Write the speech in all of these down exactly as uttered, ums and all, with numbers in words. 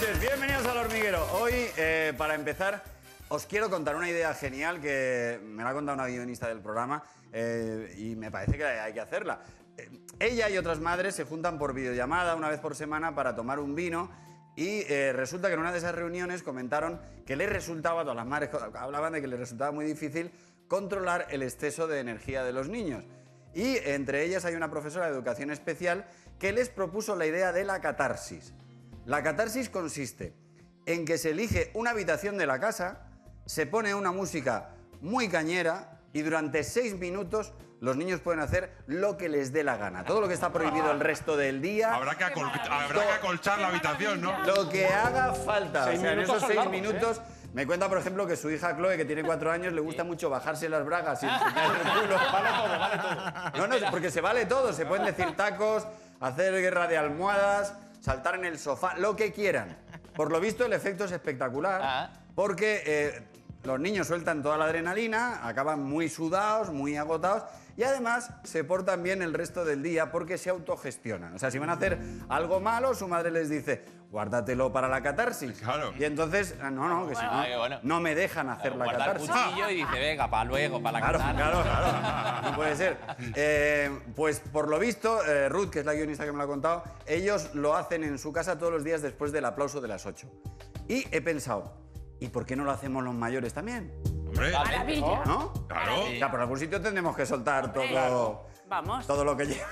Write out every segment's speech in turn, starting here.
noches, bienvenidos al Hormiguero. Hoy, eh, para empezar, os quiero contar una idea genial que me la ha contado una guionista del programa eh, y me parece que hay que hacerla. Eh, ella y otras madres se juntan por videollamada una vez por semana para tomar un vino y eh, resulta que en una de esas reuniones comentaron que les resultaba, todas las madres hablaban de que les resultaba muy difícil controlar el exceso de energía de los niños. Y entre ellas hay una profesora de educación especial que les propuso la idea de la catarsis. La catarsis consiste en que se elige una habitación de la casa, se pone una música muy cañera y durante seis minutos los niños pueden hacer lo que les dé la gana. Todo lo que está prohibido el resto del día. Habrá que, acol habrá que acolchar la habitación, ¿no? Lo que haga falta. Seis o sea, en esos seis largos, minutos... ¿eh? Me cuenta, por ejemplo, que su hija Chloe, que tiene cuatro años, le gusta mucho bajarse las bragas y enseñar el culo. Vale todo, vale todo. No, no, porque se vale todo. Se pueden decir tacos, hacer guerra de almohadas, saltar en el sofá, lo que quieran. Por lo visto, el efecto es espectacular, Ah. porque eh, los niños sueltan toda la adrenalina, acaban muy sudados, muy agotados, y además se portan bien el resto del día porque se autogestionan. O sea, si van a hacer algo malo, su madre les dice, guárdatelo para la catarsis. Claro. Y entonces, no, no, que si Bueno, no, qué bueno. no me dejan hacer la Guarda el catarsis. cuchillo y dice, venga, para luego, para la Claro, katana. claro, claro. No puede ser. Eh, pues por lo visto, eh, Ruth, que es la guionista que me lo ha contado, ellos lo hacen en su casa todos los días después del aplauso de las ocho. Y he pensado, ¿y por qué no lo hacemos los mayores también? Hombre, Maravilla. ¿No? claro. O sea, por algún sitio tendremos que soltar todo, Claro. Vamos. todo lo que lleva.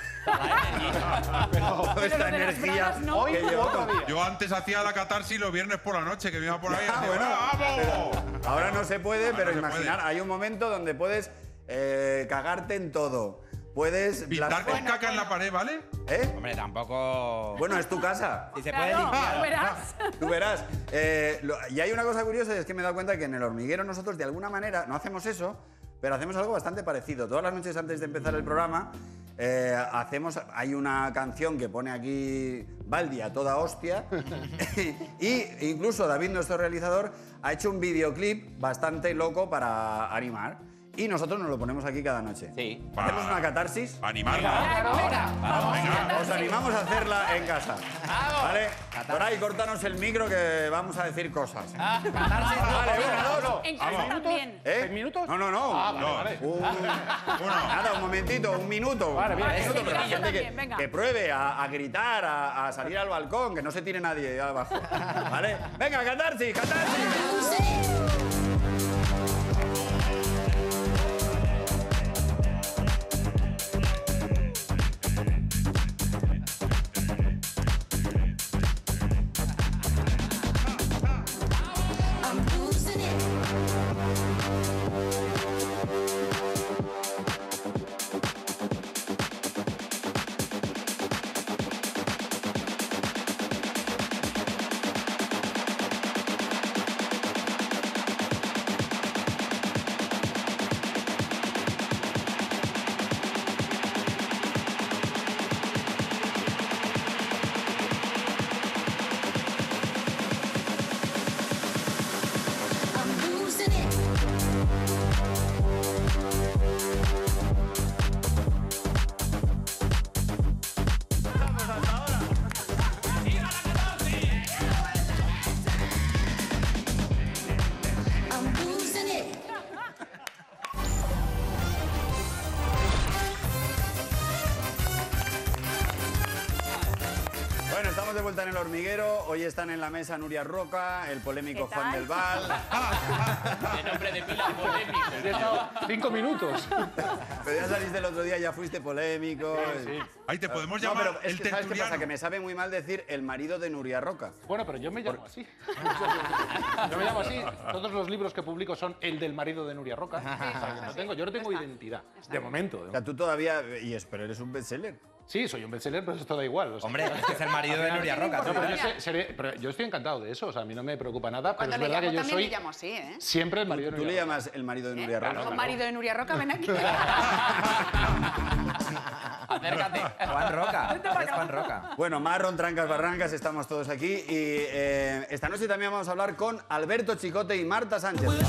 Pero, Toda Pero esta lo de las energía bragas no. hoy que no llevamos. todavía. Yo antes hacía la catarsis los viernes por la noche, que me iba por ahí. Ah, y bueno, ¡vamos! Ahora no se puede, Ahora pero no se imaginar, puede. hay un momento donde puedes eh, cagarte en todo. Puedes... Pintar con blas- caca en la pared, ¿vale? ¿Eh? Hombre, tampoco... Bueno, es tu casa. Si se puede Claro, limpiar. tú verás. Tú verás. Eh, lo- y hay una cosa curiosa, y es que me he dado cuenta que en el hormiguero nosotros de alguna manera no hacemos eso, pero hacemos algo bastante parecido. Todas las noches antes de empezar el programa, eh, hacemos, hay una canción que pone aquí Baldi a toda hostia, y incluso David, nuestro realizador, ha hecho un videoclip bastante loco para animar. Y nosotros nos lo ponemos aquí cada noche. Sí. Hacemos una catarsis. Animarla. Vamos. Venga. Os animamos a hacerla en casa. Vamos. ¿Vale? Por ahí, córtanos el micro que vamos a decir cosas. Ah, catarsis. Vale, una, dos. En casa también. ¿Eh? ¿Seis minutos? No, no, no. Ah, vale, No. vale. Un- nada, un momentito, un minuto. Vale, bien. Un minuto, Sí, pero la yo gente que, también, venga. que pruebe a, a gritar, a, a salir al balcón, que no se tire nadie ahí abajo. ¿Vale? Venga, catarsis, catarsis. I'm losing it. I'm losing it. I'm losing it. Bueno, estamos de vuelta en el hormiguero. Hoy están en la mesa Nuria Roca, el polémico ¿Qué Juan tal? del Val. De nombre de pila polémico. He estado cinco minutos. Pero ya saliste el otro día, ya fuiste polémico. Ahí te podemos No, llamar pero es el que ¿sabes qué pasa? tertuliano. Que me sabe muy mal decir el marido de Nuria Roca. Bueno, pero yo me llamo así. Yo me llamo así. Todos los libros que publico son el del marido de Nuria Roca. O sea, que no tengo, yo no tengo identidad. De momento. de O sea, tú todavía... Y es, pero eres un bestseller. Sí, soy un bestseller, pero esto da igual. o sea. Hombre, es que es el marido de Nuria Roca. No, tú pero yo, verás. sé- seré- pero yo estoy encantado de eso, o sea, a mí no me preocupa nada, pero Cuando es le verdad llamo que yo también soy le llamo así, ¿eh? siempre el marido de Tú le Nuria Roca. llamas el marido de Nuria Roca. Con marido de Nuria Roca, ven aquí. Acércate. Juan Roca. Es Juan Roca. Bueno, Marron, Trancas, Barrancas, estamos todos aquí. Y eh, esta noche también vamos a hablar con Alberto Chicote y Marta Sánchez. Como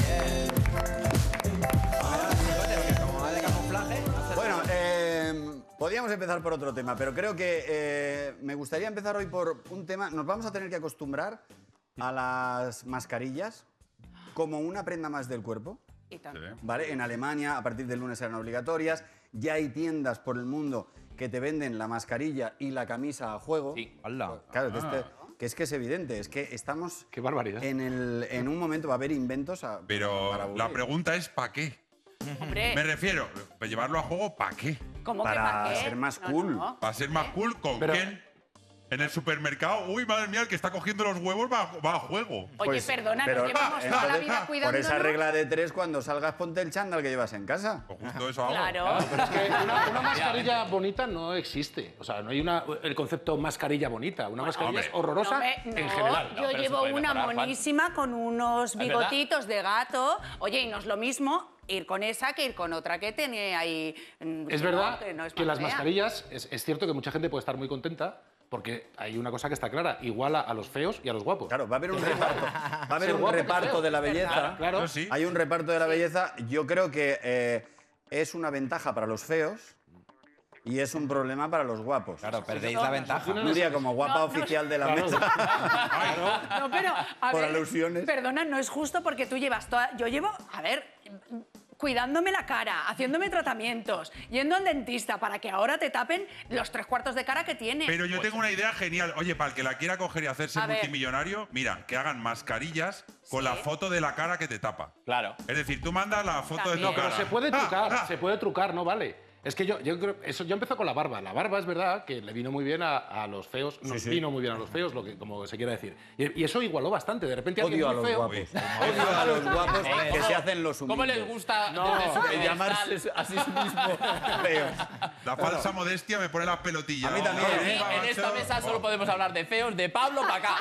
va de camuflaje. Bueno, eh, Podríamos empezar por otro tema, pero creo que eh, me gustaría empezar hoy por un tema. Nos vamos a tener que acostumbrar a las mascarillas como una prenda más del cuerpo. Y tanto. Sí. ¿Vale? En Alemania, a partir del lunes serán obligatorias. Ya hay tiendas por el mundo que te venden la mascarilla y la camisa a juego. Sí. Hola. Claro, que, este- que es que es evidente, es que estamos Qué barbaridad. en, el, en un momento, va a haber inventos a- Pero para la aburrir. pregunta es ¿para qué? Hombre, Me refiero, ¿para llevarlo a juego para qué? ¿cómo que para pa' qué? ser más No, cool. no. ¿Para ser más cool? ¿Con Pero- quién? En el supermercado. Uy, madre mía, el que está cogiendo los huevos va, va a juego. Oye, Pues, perdona, pero- nos llevamos toda la entonces, vida por cuidándonos. esa regla de tres, cuando salgas ponte el chándal que llevas en casa. Pues justo eso hago. Claro. Pero es que una, una mascarilla bonita no existe. O sea, no hay una, el concepto mascarilla bonita. Una mascarilla hombre. es horrorosa No me- en no, general. Yo pero se llevo puede una mejorar, Juan. monísima con unos verdad? bigotitos de gato. Oye, y no es lo mismo ir con esa que ir con otra que tiene ahí. mm, Es no, verdad que, no es que más las fea. mascarillas, es, es cierto que mucha gente puede estar muy contenta porque hay una cosa que está clara, iguala a los feos y a los guapos. Claro, va a haber un reparto. Va a haber Ser un guapo que reparto feo. de la belleza. Claro. Eso sí. Hay un reparto de la belleza. Yo creo que eh, es una ventaja para los feos y es un problema para los guapos. Claro, perdéis la ventaja. Nuria, como guapa No, no, oficial de la Claro. mesa. No, pero, a Por ver, alusiones. Perdona, no es justo porque tú llevas toda... Yo llevo, a ver, cuidándome la cara, haciéndome tratamientos, yendo al dentista para que ahora te tapen los tres cuartos de cara que tiene. Pero yo tengo una idea genial. Oye, para el que la quiera coger y hacerse A ver. multimillonario, mira, que hagan mascarillas con Sí. la foto de la cara que te tapa. Claro. Es decir, tú mandas la foto de tu También. cara. Pero se puede Ah, trucar, ah. se puede trucar, no vale. Es que yo, yo creo, eso ya empezó con la barba. La barba es verdad que le vino muy bien a, a los feos, nos sí. vino muy bien a los feos, lo que, como se quiera decir. Y, y eso igualó bastante. De repente alguien Odio a muy los feo. guapos. Odio a los guapos que se hacen los humildes. ¿Cómo les gusta No, desde su El pedestal? llamarse a sí mismo feos. La falsa modestia me pone las pelotillas. A mí también, Vamos, ¿eh? vamos, En esta macho. mesa solo podemos hablar de feos, de Pablo para acá.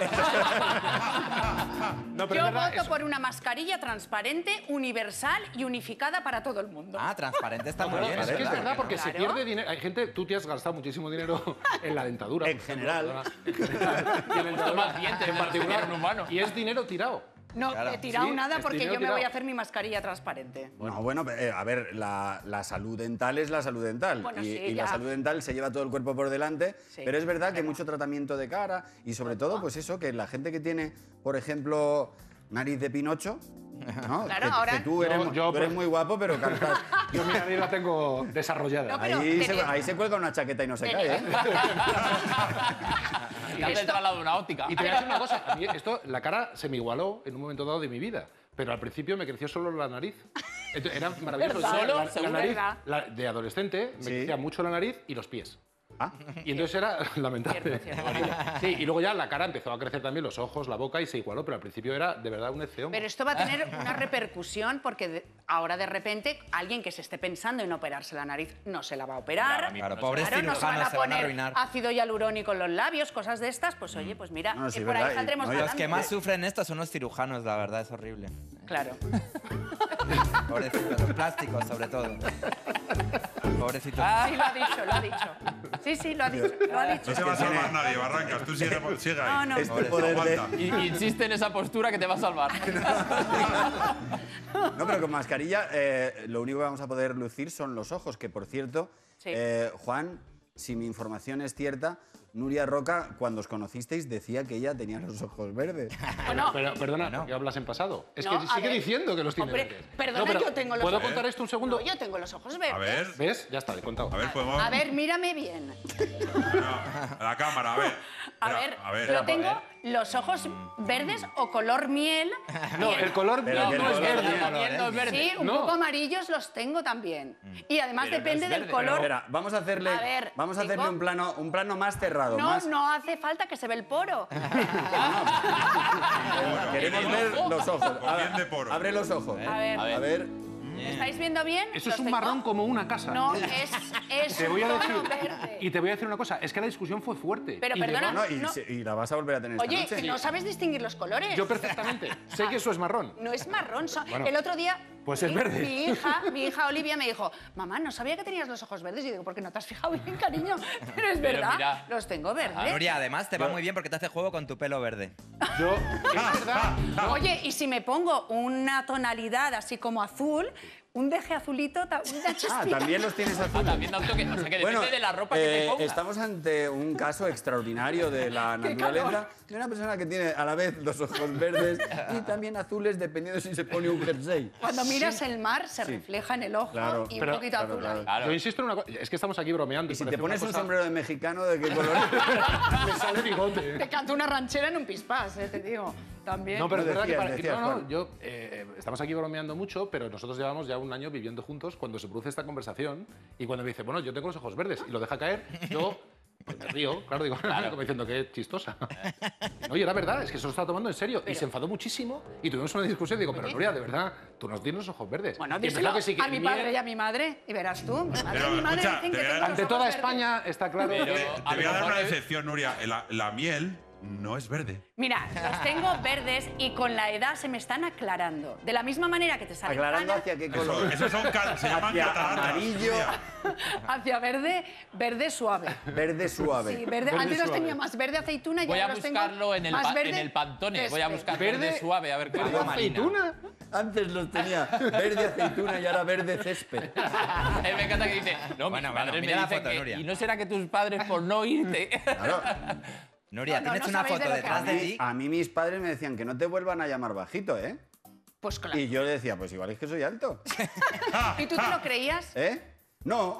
No, pero Yo es verdad, voto eso- por una mascarilla transparente, universal y unificada para todo el mundo. Ah, transparente está muy Pero bien. es que es verdad, ¿no? porque se Claro. pierde dinero. Hay gente, tú te has gastado muchísimo dinero en la dentadura. En por ejemplo, general. ¿verdad? En general. Y en la dentadura más dientes en de los que particular. tiene un humano. Y es dinero tirado. No Claro. he tirado Sí, nada es porque dinero yo me tirado. voy a hacer mi mascarilla transparente. No, bueno, eh, a ver, la, la salud dental es la salud dental. Bueno, y sí, y la ya. salud dental se lleva todo el cuerpo por delante. Sí, pero es verdad que mucho tratamiento de cara y sobre todo, pues eso, que la gente que tiene, por ejemplo, nariz de Pinocho, ¿no? Claro, que, ahora- que tú eres, Yo- yo, tú eres pues- muy guapo, pero cantas. Yo mi nariz la tengo desarrollada. No, pero Ahí se, tenía- ahí se cuelga una chaqueta y no se cae, ¿eh? Te has Esto- trasladado de una óptica. Y te voy a decir una cosa, a mí esto, la cara se me igualó en un momento dado de mi vida, pero al principio me creció solo la nariz. Entonces, era maravilloso. ¿Verdad? La- Solo, la, la seguro. nariz, ¿Verdad? la- de adolescente me Sí. crecía mucho la nariz y los pies. Ah, Y entonces era lamentable. Cierto, cierto. Sí, y luego ya la cara empezó a crecer también, los ojos, la boca y se igualó, pero al principio era de verdad un eceoma. Pero esto va a tener una repercusión porque de- ahora de repente alguien que se esté pensando en operarse la nariz no se la va a operar. Claro, pobres Claro, nos van cirujanos a se van a poner arruinar. ácido hialurónico en los labios, cosas de estas, pues oye, pues mira, No, sí, que por verdad, ahí y- saldremos no, y Los ganando. que más sufren esto son los cirujanos, la verdad, es horrible. Claro. Pobrecitos, los plásticos sobre todo. Pobrecitos. Sí, lo ha dicho, lo ha dicho. Sí, sí, lo ha dicho, lo ha dicho. No se va a salvar nadie, Barrancas. Tú sigue, sigue ahí. No, no. este poder de... Aguanta. Y- insiste en esa postura que te va a salvar. No, pero con mascarilla eh, lo único que vamos a poder lucir son los ojos, que por cierto, Sí. eh, Juan, si mi información es cierta, Nuria Roca, cuando os conocisteis, decía que ella tenía los ojos verdes. Bueno, Pero, perdona, ¿por qué hablas en pasado? Es No, que a sigue ver. diciendo que los tiene Hombre, verdes. perdona, No, pero yo tengo los ¿puedo ojos- contar esto un segundo? no, yo tengo los ojos verdes. A ver, ¿Ves? Ya está, he contado. a ver, podemos. A ver, mírame bien. A la cámara, a ver. A Espera, ver, a ver. yo tengo los ojos verdes o color miel. No, Bien. el color Pero no, que no el es color verde. no. También no es verde. Sí, un No. poco amarillos los tengo también. Y además Pero no depende es del verde. color. Espera, vamos a hacerle, A ver, vamos a hacerle tengo- un plano, un plano más cerrado. No, más, no hace falta que se ve el poro. Queremos Bien, ver ojo. los ojos. Con bien de poro. Abre los ojos. A ver, A ver. ¿me estáis viendo bien? Eso ¿Los es un tengo? marrón como una casa. No, es, es Te voy a un decir, tono verde. y te voy a decir una cosa, es que la discusión fue fuerte. Pero Y perdona, llegó- No, y, no. se- y la vas a volver a tener esta Oye, noche. que no sabes distinguir los colores. Yo perfectamente, sé que eso es marrón. No es marrón. son- Bueno, el otro día. pues es mi- verde. Mi hija, mi hija Olivia me dijo, mamá, no sabía que tenías los ojos verdes. Y digo, porque no te has fijado bien, cariño. Pero es Pero verdad, mira. los tengo verdes. Nuria, además te va muy bien porque te hace juego con tu pelo verde. Yo, es verdad. Oye, y si me pongo una tonalidad así como azul, un deje azulito, ta- una Ah, chispita. también los tienes Ah, azules. también da un toque. O sea, que depende de la ropa que te eh, pongas. estamos ante un caso extraordinario de la Qué naturaleza calor. de una persona que tiene a la vez los ojos verdes y también azules, dependiendo si se pone un jersey. Cuando miras el mar se refleja en el ojo Claro. y un Pero- poquito claro, azul. claro. ahí. Claro. Yo insisto en una cosa, es que estamos aquí bromeando. Y si parece te pones una un cosa- sombrero de mexicano, ¿de qué color? Me sale bigote. Te canto una ranchera en un pispás, eh, te digo. También. No, pero es No verdad que decías, para- decías, no, no, Juan. yo eh, eh, estamos aquí bromeando mucho, pero nosotros llevamos ya un año viviendo juntos cuando se produce esta conversación y cuando me dice, bueno, yo tengo los ojos verdes y lo deja caer, yo pues, me río, claro, digo, como diciendo que chistosa. Oye, era verdad, es que se lo estaba tomando en serio y se enfadó muchísimo y tuvimos una discusión y digo, pero Nuria, de verdad, tú no tienes los ojos verdes. Bueno, Y empezó díselo que sí, que a mi el padre mío- y a mi madre y verás tú. Mi madre Pero, y mi madre escucha, dicen te que voy a tengo dar- los Ante ojos toda verdes. España está claro Pero- que... A Te voy lo a dar mejor una es- decepción, Nuria. La, la miel no es verde. Mira, los tengo verdes y con la edad se me están aclarando. De la misma manera que te salen Aclarando canas, hacia qué Eso, color. esos son cal- se llaman Hacia cataratas. amarillo, Nuria. hacia verde, verde suave. verde suave. Sí, verde. Verde Antes los suave. tenía más verde aceituna y Voy a ahora los tengo buscarlo en el, más pa- verde en el Pantone. Voy a césped. buscar verde, Verde- suave, a ver qué ¿Verde aceituna? Antes los tenía verde aceituna y ahora verde césped. Eh, me encanta que dice, no, Bueno, mis bueno, padres mira me la dicen foto, que, Nuria. ¿y no será que tus padres por no irte? Claro. Nuria, No, no, ¿tienes no una sabéis de foto lo que detrás de hablo. ti? A mí mis padres me decían que no te vuelvan a llamar bajito, ¿eh? Pues claro. Y yo le decía, pues igual es que soy alto. ¿Y tú te lo creías? ¿Eh? No.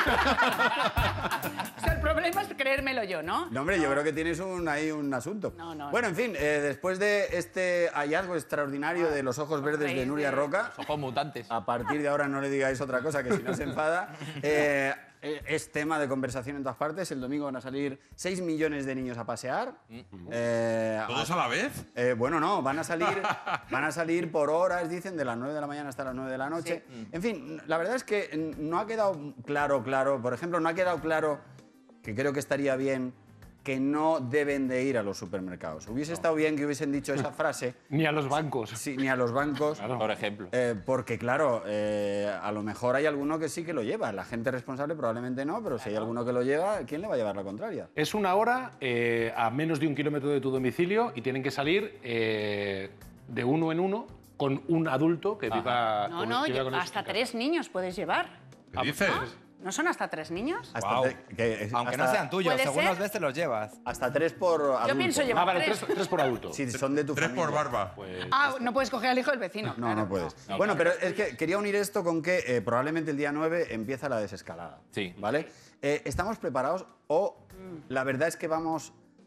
O sea, el problema es creérmelo yo, ¿no? No, hombre, yo creo que tienes un, ahí un asunto. No, no, Bueno, en fin, eh, después de este hallazgo extraordinario de los ojos verdes de reír Nuria de- Roca, Ojos mutantes. a partir de ahora no le digáis otra cosa, que si no se enfada. Eh, eh, es tema de conversación en todas partes. El domingo van a salir seis millones de niños a pasear. Eh, ¿Todos a la vez? Eh, bueno, no, van a salir, van a salir por horas, dicen, de las nueve de la mañana hasta las nueve de la noche. En fin, la verdad es que no ha quedado claro, claro, por ejemplo, no ha quedado claro, que creo que estaría bien, que no deben de ir a los supermercados. Hubiese estado bien que hubiesen dicho esa frase, Ni a los bancos. sí, ni a los bancos, Por ejemplo. eh, porque claro, eh, a lo mejor hay alguno que sí que lo lleva. La gente responsable probablemente no, pero si hay alguno que lo lleva, ¿quién le va a llevar la contraria? Es una hora eh, a menos de un kilómetro de tu domicilio y tienen que salir eh, de uno en uno con un adulto que viva No, con, no, que viva yo- con ellos hasta en casa. tres niños puedes llevar. ¿Qué dices? ¿No son hasta tres niños? Hasta Guau. tre- que- Aunque no hasta- sean tuyos, ¿Puede según ser? los ves te los llevas. Hasta tres por adulto. Yo pienso Ah, llevar vale, tres. tres, tres por adulto. Si son de tu Tres familia. por barba. Pues, Ah, no puedes coger al hijo del vecino. No, claro. no puedes. Bueno, pero es que quería unir esto con que eh, probablemente el día nueve empieza la desescalada. Sí. ¿Vale? Eh, ¿Estamos preparados o la verdad es que vamos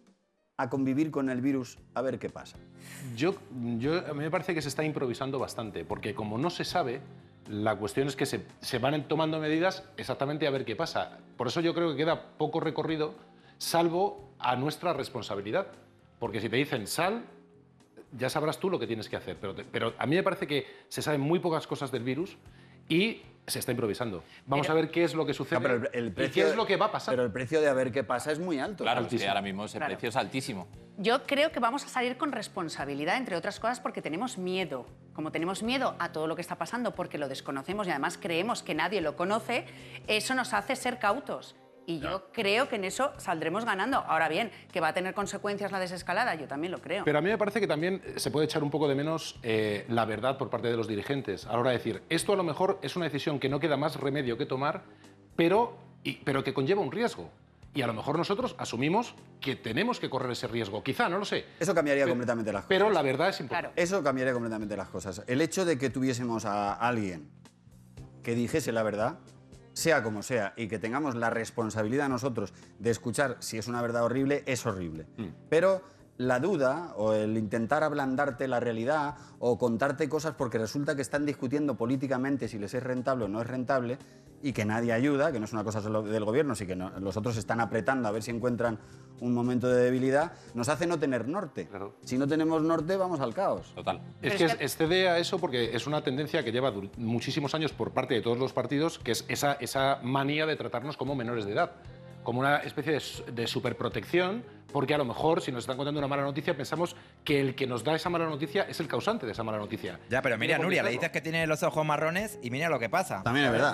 a convivir con el virus a ver qué pasa? yo, yo, a mí me parece que se está improvisando bastante, porque como no se sabe, la cuestión es que se, se van tomando medidas exactamente a ver qué pasa. Por eso yo creo que queda poco recorrido, salvo a nuestra responsabilidad. Porque si te dicen sal, ya sabrás tú lo que tienes que hacer. Pero, te- pero a mí me parece que se saben muy pocas cosas del virus y se está improvisando. Vamos Pero- a ver qué es lo que sucede No, pero el, el y precio, qué es lo que va a pasar. Pero el precio de a ver qué pasa es muy alto. Claro, es que altísimo. ahora mismo ese Claro. precio es altísimo. Yo creo que vamos a salir con responsabilidad, entre otras cosas, porque tenemos miedo. Como tenemos miedo a todo lo que está pasando porque lo desconocemos y además creemos que nadie lo conoce, eso nos hace ser cautos. Y yo creo que en eso saldremos ganando. Ahora bien, que va a tener consecuencias la desescalada, yo también lo creo. Pero a mí me parece que también se puede echar un poco de menos eh, la verdad por parte de los dirigentes. A la hora de decir, esto a lo mejor es una decisión que no queda más remedio que tomar, pero, y- pero que conlleva un riesgo. Y a lo mejor nosotros asumimos que tenemos que correr ese riesgo. Quizá, no lo sé. Eso cambiaría Pe- completamente las cosas. Pero la verdad es importante. Claro. Eso cambiaría completamente las cosas. El hecho de que tuviésemos a alguien que dijese la verdad, sea como sea, y que tengamos la responsabilidad nosotros de escuchar si es una verdad horrible, es horrible. Pero la duda o el intentar ablandarte la realidad o contarte cosas porque resulta que están discutiendo políticamente si les es rentable o no es rentable y que nadie ayuda, que no es una cosa solo del gobierno, sino que no- los otros están apretando a ver si encuentran un momento de debilidad, nos hace no tener norte. Claro. Si no tenemos norte, vamos al caos. Total. Es Pero que es es- que- excede a eso porque es una tendencia que lleva dur- muchísimos años por parte de todos los partidos, que es esa, esa manía de tratarnos como menores de edad, como una especie de, su- de superprotección, porque a lo mejor si nos están contando una mala noticia pensamos que el que nos da esa mala noticia es el causante de esa mala noticia. Ya, pero mira, Tiene Nuria, le complicado. dices que tiene los ojos marrones y mira lo que pasa. También es verdad.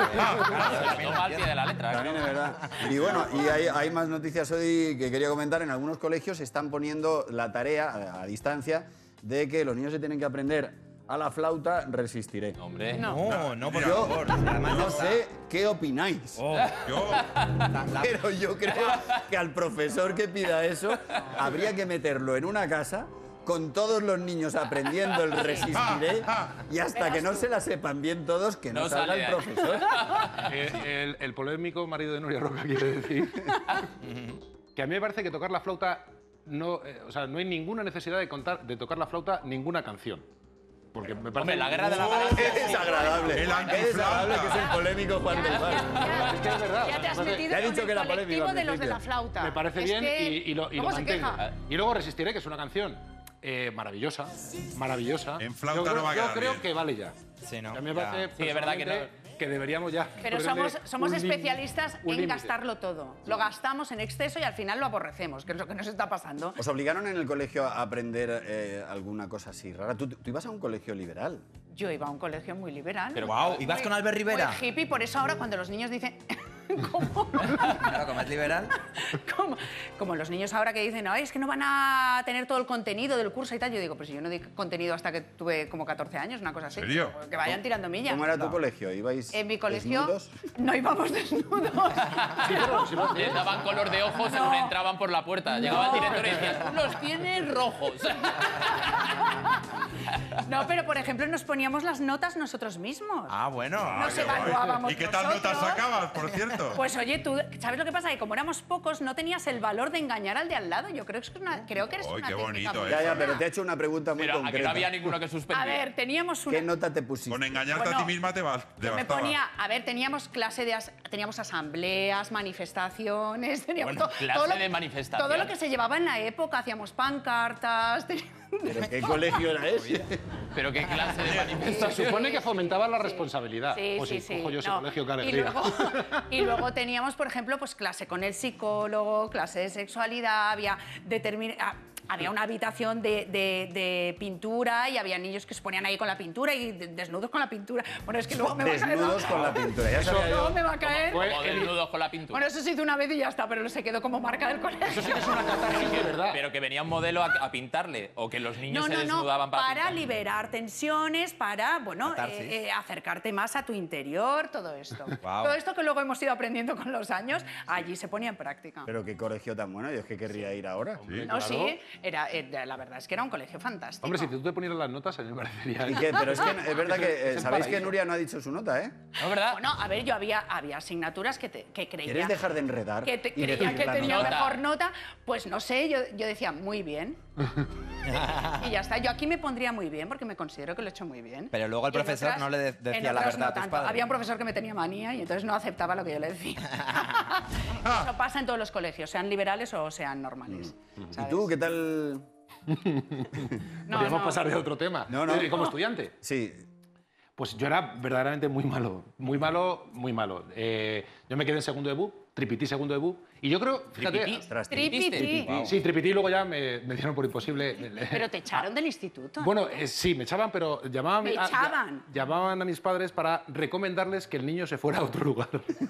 Toma al pie de la letra. ¿eh? También es verdad. Y bueno, y hay, hay más noticias hoy que quería comentar. En algunos colegios se están poniendo la tarea a, a distancia de que los niños se tienen que aprender a la flauta resistiré. Hombre. No, no, por Yo favor. Además, no está- sé qué opináis. Oh, Yo, la- la- Pero yo creo que al profesor que pida eso habría que meterlo en una casa con todos los niños aprendiendo el resistiré y hasta que no se la sepan bien todos, que no, No salga sale el de ahí. profesor. Eh, el, el polémico marido de Nuria Roca quiere decir que a mí me parece que tocar la flauta no, eh, o sea, no hay ninguna necesidad de contar de tocar la flauta ninguna canción. Porque me parece Hombre, la guerra de la Qué galaxia. desagradable. El Qué desagradable antiflauta. que es el polémico Juan del Val. Es que es verdad. Ya te has me parece- metido Te ha con dicho el que era polémico colectivo al de los de principio. la flauta. Me parece Es bien que y, y lo, y lo luego se mantengo. queja. Y luego Resistiré, que es una canción eh, maravillosa, maravillosa. En flauta yo creo, no va a yo quedar creo bien. que vale ya. Sí, ¿no? A mí me Ya. parece Sí, es verdad que personalmente que deberíamos ya. Pero ponerle somos, somos un lim- especialistas un en límite. gastarlo todo. Lo gastamos en exceso y al final lo aborrecemos, que es lo que nos está pasando. ¿Os obligaron en el colegio a aprender eh, alguna cosa así rara? ¿Tú, tú ibas a un colegio liberal. Yo iba a un colegio muy liberal. Pero Wow, ¿ibas Muy- con Albert Rivera? Muy hippie, por eso ahora cuando los niños dicen... ¿Cómo? Claro, como es liberal. como, como los niños ahora que dicen, ay, es que no van a tener todo el contenido del curso y tal. Yo digo, pues yo no di contenido hasta que tuve como catorce años, una cosa así. ¿En serio? Que vayan tirando millas. ¿Cómo era tu colegio? ¿Ibais En mi colegio desnudos? no íbamos desnudos. Sí, pero sí lo hace. Les daban color de ojos según entraban por la puerta. Llegaba el director y decía, tú los tienes rojos. No, pero por ejemplo nos poníamos las notas nosotros mismos. Ah, bueno. Nos qué guay. evaluábamos ¿Y qué tal nosotros. notas sacabas, por cierto? Pues oye, tú, ¿sabes lo que pasa? Que como éramos pocos, no tenías el valor de engañar al de al lado. Yo creo que, es una, creo que eres Ay, una qué técnica bonito, muy eh. Ya, ya, buena. pero te he hecho una pregunta muy Pero aquí concreta. no había ninguno que suspendía. A ver, teníamos una... ¿Qué nota te pusiste? Con engañarte a Bueno, ti misma te, vas, te Me bastaba. ponía, a ver, teníamos clase de, as- teníamos asambleas, manifestaciones, teníamos Bueno, todo, clase todo lo, de manifestación. todo lo que se llevaba en la época, hacíamos pancartas. teni- ¿Pero qué colegio era ese? Pero qué clase de manifestación. Se supone que fomentaba la responsabilidad. Sí, Pues sí, si sí. cojo yo ese No, colegio, qué y, alegría. luego, y luego teníamos, por ejemplo, pues clase con el psicólogo, clase de sexualidad, había determin- ah, había una habitación de, de- de pintura y había niños que se ponían ahí con la pintura y de- desnudos con la pintura. Bueno, es que luego me va a caer... Desnudos con la pintura. Ya sabía Luego yo. me va a caer... Fue- Como desnudos con la pintura. Bueno, eso se hizo una vez y ya está, pero se quedó como marca del colegio. Eso sí que es una catarsis de verdad. Pero que venía un modelo a, a pintarle o que los niños No, se no, no, desnudaban para, para pintar. liberar tensiones, para, bueno, Catarsis. eh, eh, acercarte más a tu interior, todo esto. Guau. Todo esto que luego hemos ido aprendiendo con los años, allí se ponía en práctica. Pero qué colegio tan bueno. Yo es que querría ir ahora. Sí. No, sí, era, era- la verdad es que era un colegio fantástico. Hombre, si tú te ponieras las notas, a mí me parecería... ¿Y qué? Pero es que es verdad que... eh, Es el ¿Sabéis que paraíso. Nuria no ha dicho su nota, eh? ¿No, verdad? Bueno, a ver, yo había, había asignaturas que, te- que creía... ¿Quieres dejar de enredar? que te- y creía decir que la tenía nota? nota? mejor nota, pues no sé, yo, yo decía muy bien. Y ya está, yo aquí me pondría muy bien porque me considero que lo he hecho muy bien. Pero luego el Y en profesor otras- no le de- en decía la otras verdad no a tus tanto. padres. Había un profesor que me tenía manía y entonces no aceptaba lo que yo le decía. Eso pasa en todos los colegios, sean liberales o sean normales. ¿Y ¿sabes? tú qué tal? No, Podríamos no. pasar de otro tema. No, no. Eh, Como estudiante. Sí. Pues yo era verdaderamente muy malo. Muy malo, muy malo. Eh, yo me quedé en segundo de B U P, tripití segundo de B U P. Y yo creo, fíjate... Tripití. Ostras, tío. Tripití. Sí, tripití y luego ya me, me dieron por imposible. Pero te echaron del instituto. Bueno, eh, sí, me echaban, pero llamaban, ¿Me a, echaban? ya- llamaban a mis padres para recomendarles que el niño se fuera a otro lugar.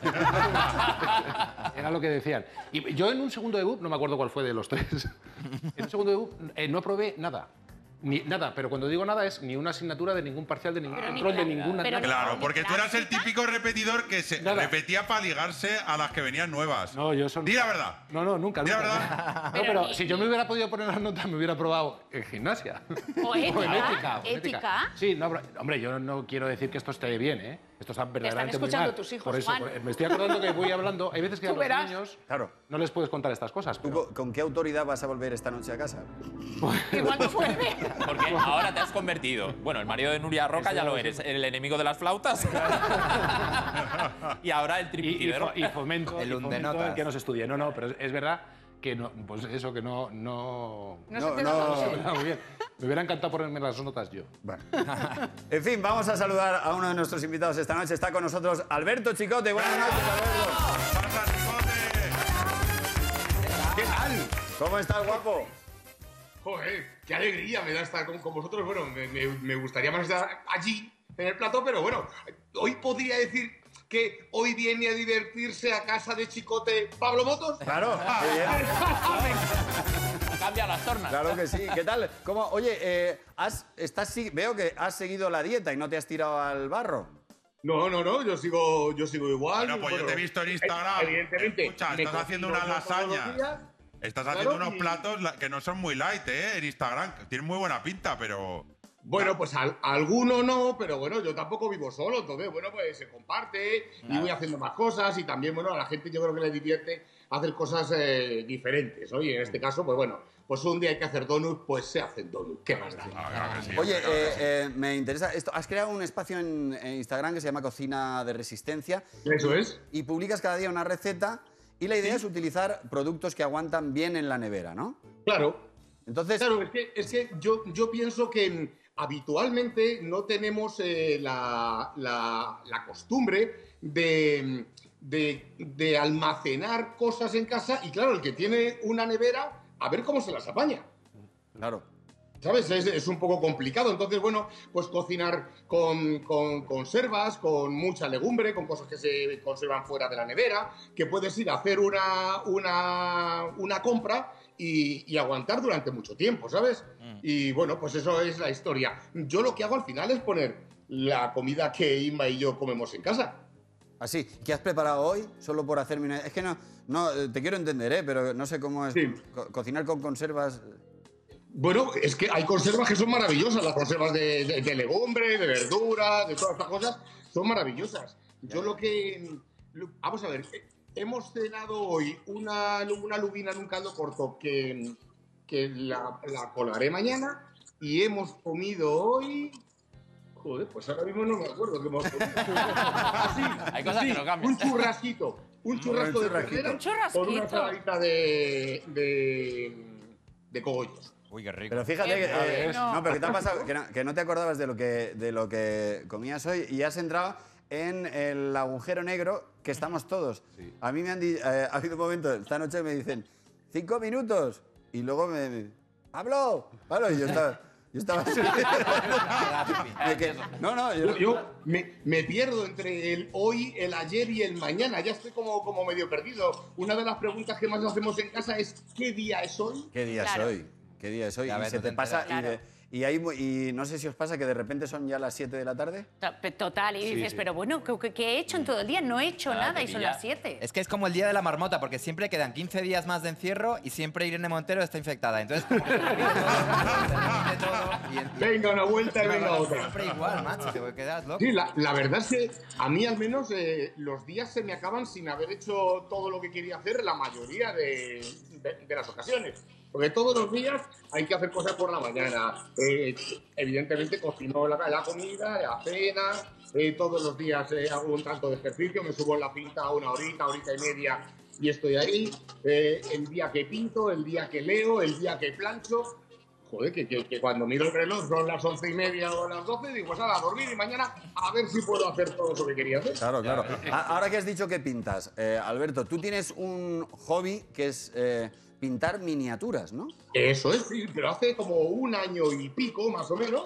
Era lo que decían. Y yo en un segundo de B U P, no me acuerdo cuál fue de los tres, en un segundo de B U P eh, no aprobé nada. Ni, nada, pero cuando digo nada es ni una asignatura de ningún parcial, de ningún Pero ni control, de cla- ninguna... pero nada. Claro, porque tú eras el ¿Práctica? típico repetidor que se Nada. repetía para ligarse a las que venían nuevas. No, yo son... Di la verdad. No, no, nunca. Di la nunca. verdad. No, Pero pero ni- si yo me hubiera podido poner las notas, me hubiera probado en gimnasia. O ética, en ética. o en ética. Sí, no, pero- hombre, yo no quiero decir que esto esté bien, ¿eh? Esto está verdaderamente muy escuchando mal. tus hijos, Por eso, Juan. por- me estoy acordando que voy hablando. Hay veces que a Tú los verás. niños Claro. no les puedes contar estas cosas. ¿Tú Pero... co- con qué autoridad vas a volver esta noche a casa? Igual no vuelve. Porque ahora te has convertido. Bueno, el marido de Nuria Roca ya lo eres. El enemigo de las flautas. Y ahora el Y, y, tripitidero. fo- y fomento, El y hundenotas. fomento el que no se estudie. No, no, pero es, es verdad que no, pues eso, que no... No, No, No, se te no. da no, no, muy bien. Me hubiera encantado ponerme las notas yo. Bueno. En fin, vamos a saludar a uno de nuestros invitados esta noche. Está con nosotros Alberto Chicote. Buenas noches, Alberto. ¡Pasa, Chicote! ¿Qué tal? ¿Cómo estás, guapo? Joder, qué alegría me da estar con, con vosotros. Bueno, me, me- me gustaría más estar allí, en el plató, pero bueno, hoy podría decir que hoy viene a divertirse a casa de Chicote Pablo Motos. Claro. Muy bien. cambia las tornas. Claro que sí. ¿Qué tal? ¿Cómo? Oye, eh, has, estás, si- veo que has seguido la dieta y no te has tirado al barro. No, no, no, yo sigo, yo sigo igual. Bueno, pues yo te he visto en Instagram. Evidentemente. Escucha, me estás haciendo cocino una yo todos los lasaña. días. Estás Claro, haciendo unos y- platos la- que no son muy light, ¿eh? En Instagram. Tienen muy buena pinta, pero. Bueno, pues al, alguno no, pero bueno, yo tampoco vivo solo, entonces, bueno, pues se comparte y voy haciendo más cosas y también, bueno, a la gente yo creo que le divierte hacer cosas eh, diferentes. Oye, en este caso, pues bueno, pues un día hay que hacer donuts, pues se hacen donuts. ¿Qué más da? Ah, claro que sí, Oye, claro que eh, sí. eh, me interesa esto. Has creado un espacio en, en Instagram que se llama Cocina de Resistencia Eso es. y publicas cada día una receta y la idea es utilizar productos que aguantan bien en la nevera, ¿no? Claro. Entonces, Claro, es que, es que yo, yo pienso que mm, habitualmente no tenemos eh, la, la- la costumbre de, de- de almacenar cosas en casa y claro, el que tiene una nevera, a ver cómo se las apaña. claro. ¿Sabes? Es, es un poco complicado. Entonces, bueno, pues cocinar con, con conservas, con mucha legumbre, con cosas que se conservan fuera de la nevera, que puedes ir a hacer una, una, una compra y, y aguantar durante mucho tiempo, ¿sabes? Y bueno, pues eso es la historia. Yo lo que hago al final es poner la comida que Inma y yo comemos en casa. Así, ¿qué has preparado hoy? Solo por hacerme una... Es que no, no eh, te quiero entender, ¿eh? Pero no sé cómo es Sí. co- cocinar con conservas. Bueno, es que hay conservas que son maravillosas, las conservas de, de- de legumbre, de verdura, de todas estas cosas, son maravillosas. Yo lo que... lo- vamos a ver, eh, hemos cenado hoy una, una lubina en un caldo corto que, que la, la colaré mañana y hemos comido hoy... Joder, pues ahora mismo no me acuerdo qué hemos comido. Ah, sí, Hay cosas sí, que no cambian. un churrasquito, un churrasco de churrasquito. ternera Un con una churrasquito. saladita de, de, de cogollos. Uy, qué rico. Pero fíjate Qué que... eh, bueno. no, pero ¿qué te ha pasado? Que no, que no te acordabas de lo que, de lo que comías hoy y has entrado en el agujero negro que estamos todos. A mí me han dicho... ha habido un momento, esta noche me dicen, cinco minutos. Y luego me... me ¡Pablo! Pablo, y yo estaba... Yo estaba... de que- no, no, yo... Yo, yo me, me pierdo entre el hoy, el ayer y el mañana. Ya estoy como, como medio perdido. Una de las preguntas que más hacemos en casa es ¿qué día es hoy? ¿Qué día Claro. es hoy? ¿Qué día es hoy? Ya Y ves, se no te te pasa... enteras. Y, de- y, hay, mu- y no sé si os pasa que de repente son ya las siete de la tarde. To- Total, y dices, sí. pero bueno, ¿qué, qué- qué he hecho en todo el día? No he hecho Ah, nada te y son pilla. las siete. Es que es como el día de la marmota, porque siempre quedan quince días más de encierro y siempre Irene Montero está infectada. Entonces, como que se repite todo, se repite todo, y, y- Venga una vuelta y venga otra. siempre igual, macho, te quedas loco. Sí, la, la verdad es que a mí al menos eh, los días se me acaban sin haber hecho todo lo que quería hacer la mayoría de, de- de las ocasiones. Porque todos los días hay que hacer cosas por la mañana. Eh, evidentemente cocino la, la comida, la cena, eh, todos los días eh, hago un tanto de ejercicio, me subo en la pinta una horita, horita y media y estoy ahí. Eh, el día que pinto, el día que leo, el día que plancho. Joder, que, que, que cuando miro el reloj son las once y media o las doce, digo, pues ahora a dormir y mañana a ver si puedo hacer todo eso que quería hacer. Claro, claro. A- Ahora que has dicho que pintas, eh, Alberto, tú tienes un hobby que es eh, pintar miniaturas, ¿no? Eso es, sí, pero hace como un año y pico, más o menos,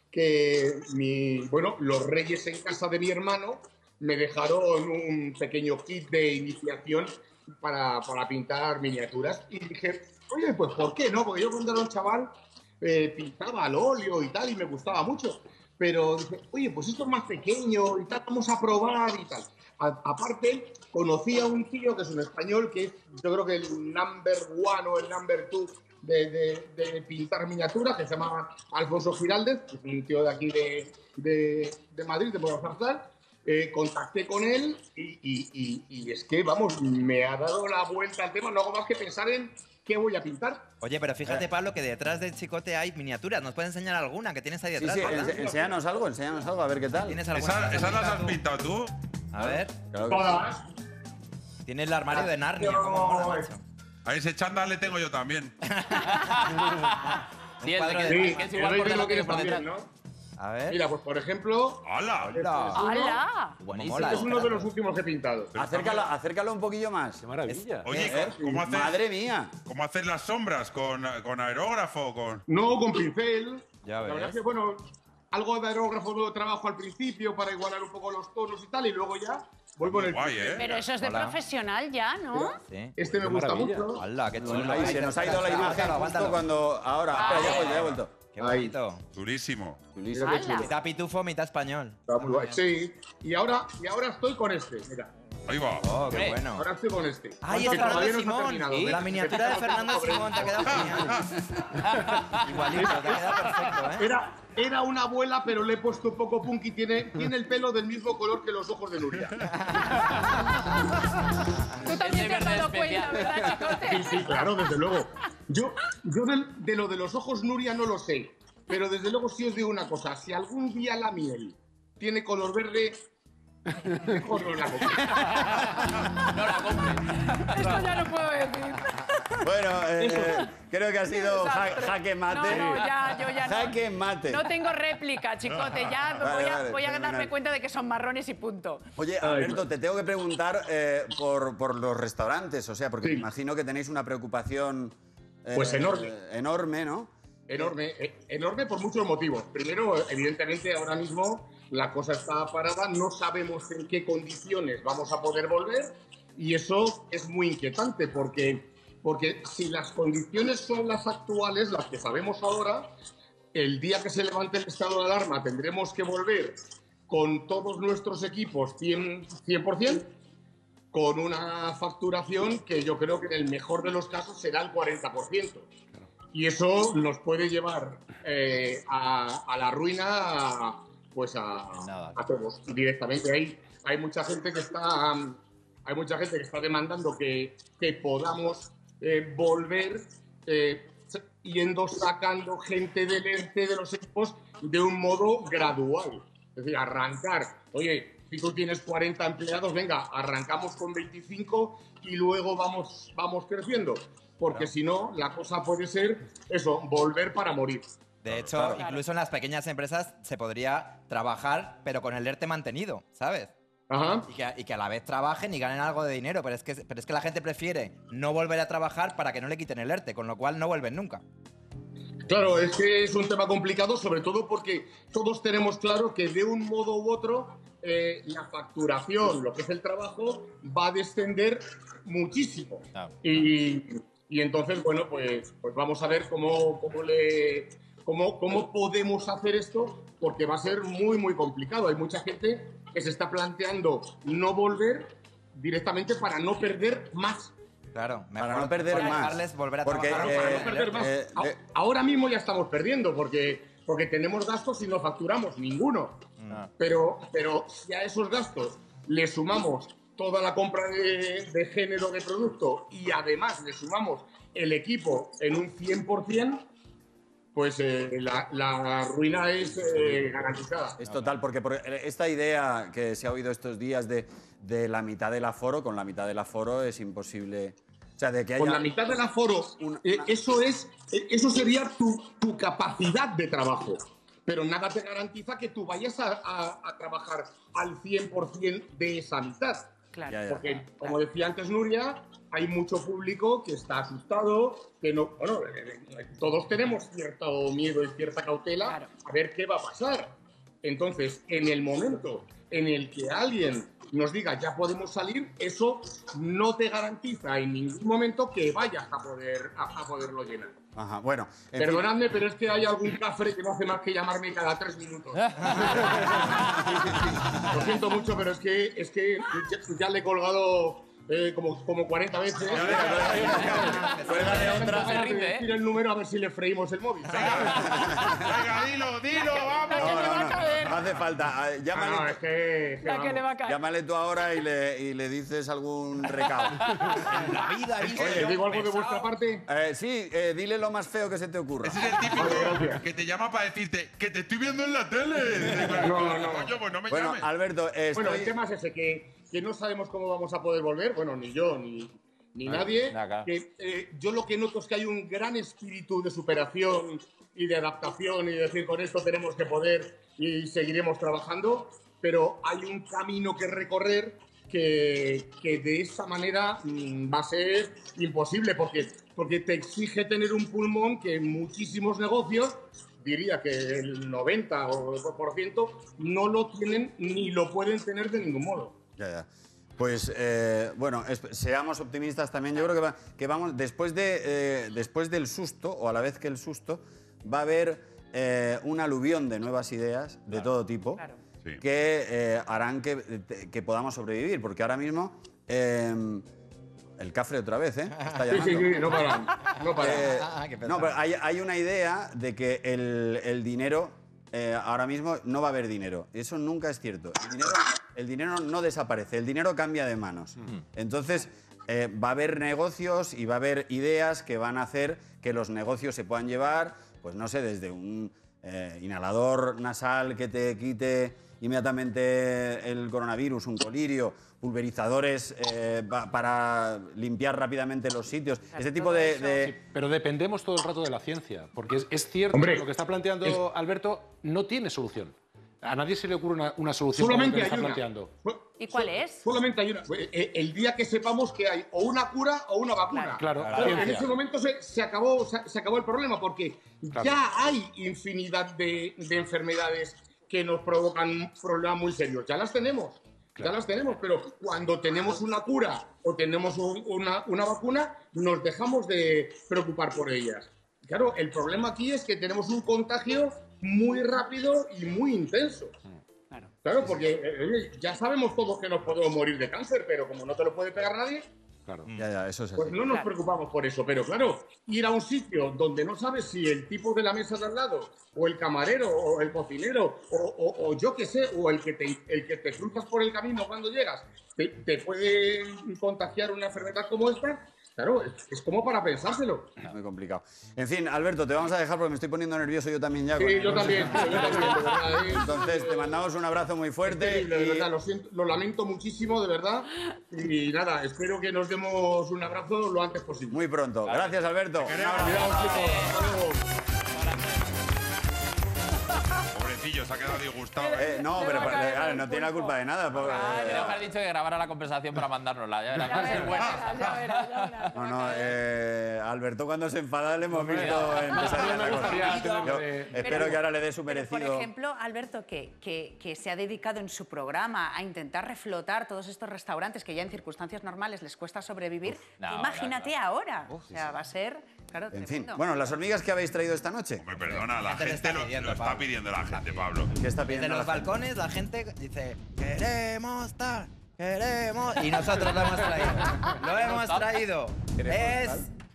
que mi, bueno, los reyes en casa de mi hermano me dejaron un pequeño kit de iniciación para, para pintar miniaturas y dije, oye, pues ¿por qué no? Porque yo cuando era un chaval eh, pintaba al óleo y tal y me gustaba mucho, pero dije, oye, pues esto es más pequeño y tal, vamos a probar y tal. A- aparte, conocí a un tío que es un español que es, yo creo que el number one o el number two de, de- de pintar miniaturas, que se llama Alfonso Giraldez, que es un tío de aquí de, de, de Madrid, de Puebla Zarzal. Eh, contacté con él y, y- y- y es que, vamos, me ha dado la vuelta al tema, no hago más que pensar en qué voy a pintar. Oye, pero fíjate, Pablo, que detrás del chicote hay miniaturas. ¿Nos puedes enseñar alguna que tienes ahí Sí, detrás? sí, ¿verdad? ense- enséñanos algo, enséñanos algo, a ver qué tal. ¿Tienes alguna? Esa- que ¿Esas las has tú? pintado tú? A ver. Claro que- Todas. Tiene el armario de Narnia. ¿Cómo mola, macho? A ese chándal le tengo yo también. Sí, el de cuadro que, de- es que es el igual rey por lo delante que tienes por también, detrás. ¿no? A ver. Mira, pues por ejemplo, ¡Hala! Hola. ¡Hala! Buenísimo. este es uno de los últimos que he pintado. Acércalo, acércalo un poquillo más. ¡Qué maravilla! Oye, ¿Eh? ¿cómo haces, Madre mía. ¿cómo haces las sombras? ¿Con, con aerógrafo? Con... No, con pincel. Ya La verdad ves. es que, bueno, algo de aerógrafo lo trabajo al principio para igualar un poco los tonos y tal, y luego ya Voy con el Guay, triple. ¿eh? Pero eso es de Hola. profesional ya, ¿no? Sí. Este me Qué gusta maravilla. mucho. ¡Hala, qué chulo! Ahí se nos ha ido la imagen Aguántalo, justo aguántalo. cuando... Ahora, espera, ya he vuelto, ya he vuelto. ¡Qué bonito! Durísimo. Chulísimo. Mira qué chulo. Mitad pitufo, mitad español. Está muy guay. Sí. Y ahora, y ahora estoy con este. Mira. Ahí va. ¡Oh, qué Hombre. bueno! Ahora estoy con este. ¡Ay, Que es Fernando todavía no está Simón! terminado. Sí. La miniatura de Fernando Simón te ha quedado genial. Igualito, te ha quedado perfecto, ¿eh? Era, era una abuela, pero le he puesto un poco punk y tiene, tiene el pelo del mismo color que los ojos de Nuria. Tú también te has verde dado cuenta, especial. ¿verdad, Chicote? Sí, sí, claro, desde luego. Yo, yo de, de lo de los ojos Nuria no lo sé, pero desde luego sí os digo una cosa. Si algún día la miel tiene color verde, mejor no la compréis. No la compres. Esto ya no puedo decir. Bueno, eh, eh, creo que ha sido ja- Desastre. jaque mate. No, no, ya, yo ya no. Jaque mate. No tengo réplica, Chicote. Ya Vale, voy a, vale, voy a fenomenal. darme cuenta de que son marrones y punto. Oye, Alberto, te tengo que preguntar eh, por, por los restaurantes, o sea, porque Sí. me imagino que tenéis una preocupación... eh, Pues enorme. eh, enorme, ¿no? Enorme, eh, enorme por muchos motivos. Primero, evidentemente, ahora mismo la cosa está parada, no sabemos en qué condiciones vamos a poder volver y eso es muy inquietante porque, porque si las condiciones son las actuales, las que sabemos ahora, el día que se levante el estado de alarma tendremos que volver con todos nuestros equipos cien por ciento, con una facturación que yo creo que en el mejor de los casos será el cuarenta por ciento. Y eso nos puede llevar eh, a, a la ruina, a, pues a, Nada. a todos directamente. Hay, hay mucha gente que está, um, hay mucha gente que está demandando que, que podamos eh, volver eh, yendo sacando gente del ERTE de los equipos de un modo gradual. Es decir, arrancar. Oye, si tú tienes cuarenta empleados, venga, arrancamos con veinticinco y luego vamos, vamos creciendo. Porque si no, la cosa puede ser eso, volver para morir. De hecho, incluso en las pequeñas empresas se podría trabajar, pero con el ERTE mantenido, ¿sabes? Ajá. Y que, y que a la vez trabajen y ganen algo de dinero, pero es, que, pero es que la gente prefiere no volver a trabajar para que no le quiten el ERTE, con lo cual no vuelven nunca. Claro, es que es un tema complicado, sobre todo porque todos tenemos claro que de un modo u otro eh, la facturación, lo que es el trabajo, va a descender muchísimo. Claro. Y, y entonces, bueno, pues, pues vamos a ver cómo, cómo, le, cómo, cómo podemos hacer esto, porque va a ser muy, muy complicado. Hay mucha gente que se está planteando no volver directamente para no perder más. Claro, Para no perder mejor más. dejarles volver a Porque, trabajar. eh, Para no perder más. eh, A- eh, Ahora mismo ya estamos perdiendo porque, porque tenemos gastos y no facturamos ninguno. Pero, pero si a esos gastos le sumamos toda la compra de, de género de producto y además le sumamos el equipo en un cien por ciento, pues eh, la, la ruina es eh, garantizada. Es total, porque por esta idea que se ha oído estos días de, de la mitad del aforo, con la mitad del aforo es imposible. O sea, de que haya. Con la mitad del aforo, Una- eh, eso, es, eh, eso sería tu, tu capacidad de trabajo. Pero nada te garantiza que tú vayas a, a- a trabajar al cien por ciento de esa mitad. Claro. Ya, ya. Porque, como decía antes Nuria, hay mucho público que está asustado, que no. Bueno, eh, eh, todos tenemos cierto miedo y cierta cautela Claro. a ver qué va a pasar. Entonces, en el momento en el que alguien nos diga ya podemos salir, eso no te garantiza en ningún momento que vayas a poder a, a poderlo llenar. Ajá, bueno. en fin. Perdonadme, pero es que hay algún cafre que no hace más que llamarme cada tres minutos. Lo siento mucho, pero es que, es que ya, ya le he colgado eh, como, como cuarenta veces. Cuélgale otra. Se rinde, ¿eh? Decir el número a ver si le freímos el móvil. Venga, dilo, dilo, vamos. No, le no, va a no, caer. no hace falta. Ah, Ah, no, Llámale, es que, es que La que vamos. le va a caer. llámale tú ahora y le, y le dices algún recado. La vida, Es que, ¿digo algo de vuestra parte? Eh, sí, eh, dile lo más feo que se te ocurra. Ese es el típico Vale, gracias. que te llama para decirte que te estoy viendo en la tele. No, no. Coño, pues no me Bueno, llames. Alberto, eh, Bueno, el estoy- tema es ese, que, que no sabemos cómo vamos a poder volver, bueno, ni yo, ni, ni nadie. nada, claro. Que, eh, yo lo que noto es que hay un gran espíritu de superación y de adaptación y de decir con esto tenemos que poder y seguiremos trabajando, pero hay un camino que recorrer que, que de esa manera mm, va a ser imposible porque, porque te exige tener un pulmón que en muchísimos negocios, diría que el noventa por ciento no lo tienen ni lo pueden tener de ningún modo. Ya, ya. Pues eh, bueno, es- seamos optimistas también. Yo creo que, va- que vamos, después, de, eh, después del susto, o a la vez que el susto, va a haber eh, un aluvión de nuevas ideas de todo tipo Claro. Sí. que eh, harán que, que podamos sobrevivir. Porque ahora mismo, eh, el cafre otra vez, ¿eh? Está Sí, sí, llamando. sí, no paran. No paran. Eh, Ah, qué no, pesado. pero hay, hay una idea de que el, el dinero, eh, ahora mismo no va a haber dinero. Eso nunca es cierto. El dinero, el dinero no desaparece, el dinero cambia de manos. Entonces, eh, va a haber negocios y va a haber ideas que van a hacer que los negocios se puedan llevar, pues no sé, desde un eh, inhalador nasal que te quite inmediatamente el coronavirus, un colirio, pulverizadores eh, pa- para limpiar rápidamente los sitios. Ese tipo de... de- Pero dependemos todo el rato de la ciencia, porque es, es cierto Hombre, que lo que está planteando es- Alberto no tiene solución. A nadie se le ocurre una, una solución como la Solamente que hay está una. planteando. So- ¿Y cuál so- es? Solamente hay una. Eh, El día que sepamos que hay o una cura o una vacuna. Claro, Claro, en ciencia. ese momento se, se acabó, se, se acabó el problema porque Claro. ya hay infinidad de, de enfermedades que nos provocan problemas muy serios. Ya las tenemos. Ya las tenemos, pero cuando tenemos una cura o tenemos un- una, una vacuna, nos dejamos de preocupar por ellas. Claro, el problema aquí es que tenemos un contagio muy rápido y muy intenso. Claro. Claro, porque eh, oye, ya sabemos todos que nos podemos morir de cáncer, pero como no te lo puede pegar nadie, Claro. Ya, ya, eso es así. pues no nos Claro. preocupamos por eso. Pero claro, ir a un sitio donde no sabes si el tipo de la mesa de al lado, o el camarero, o el cocinero, o, o- o yo qué sé, o el que, te, el que te cruzas por el camino cuando llegas, te, te puede contagiar una enfermedad como esta, claro, es, es como para pensárselo. Muy complicado. En fin, Alberto, te vamos a dejar porque me estoy poniendo nervioso yo también ya. con Sí, el- yo también, yo también, de verdad, eh. Entonces, te mandamos un abrazo muy Es fuerte. terrible, de y- verdad, lo, siento- lo lamento muchísimo, de verdad. Y nada, espero que nos demos un abrazo lo antes posible. Muy pronto. Gracias, Alberto. Un abrazo. Cuidaos, chicos. Hasta luego. Pobrecillo, se ha quedado disgustado. Eh, no, pero para- claro, no tiene la culpa de nada. porque- Ah, tenemos que haber dicho que grabara la conversación para mandárnosla. Ya verás, va a ser buena. No, no, eh, Alberto cuando se enfada le hemos visto empezar a la cosa. Yo espero que ahora le dé su Pero, por merecido. ejemplo, Alberto, que, que, que se ha dedicado en su programa a intentar reflotar todos estos restaurantes que ya en circunstancias normales les cuesta sobrevivir, no, imagínate claro, ahora. o sea, va a ser, claro, En fin, tremendo. bueno, las hormigas que habéis traído esta noche. Hombre, perdona, la gente le gente está lo, pidiendo, lo está Pablo. pidiendo la gente, Pablo. ¿Qué está Desde pidiendo los la gente? balcones la gente dice, queremos estar, queremos... Y nosotros lo hemos traído. Lo hemos traído. Es...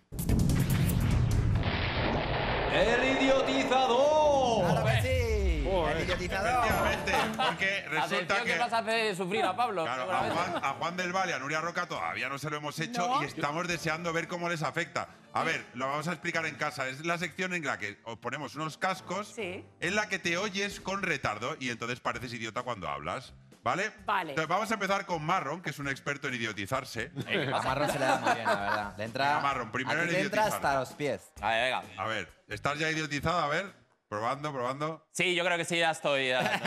¡El idiotizador! ¡Claro que sí! ¡El idiotizador! Efectivamente, porque resulta Atención que... que vas a hacer sufrir a Pablo. Claro, a seguramente. Juan, a Juan del Valle y a Nuria Roca todavía no se lo hemos hecho y estamos deseando ver cómo les afecta. A ver, lo vamos a explicar en casa. Es la sección en la que os ponemos unos cascos Sí. en la que te oyes con retardo y entonces pareces idiota cuando hablas. ¿Vale? Vale. Entonces vamos a empezar con Marron, que es un experto en idiotizarse. A Marron se le da muy bien, la verdad. Le entra, Venga, Marron, primero a ti en te entra idiotizar. hasta los pies. A ver, venga. A ver, ¿estás ya idiotizado? A ver, probando, probando. Sí, yo creo que sí, ya estoy. ya.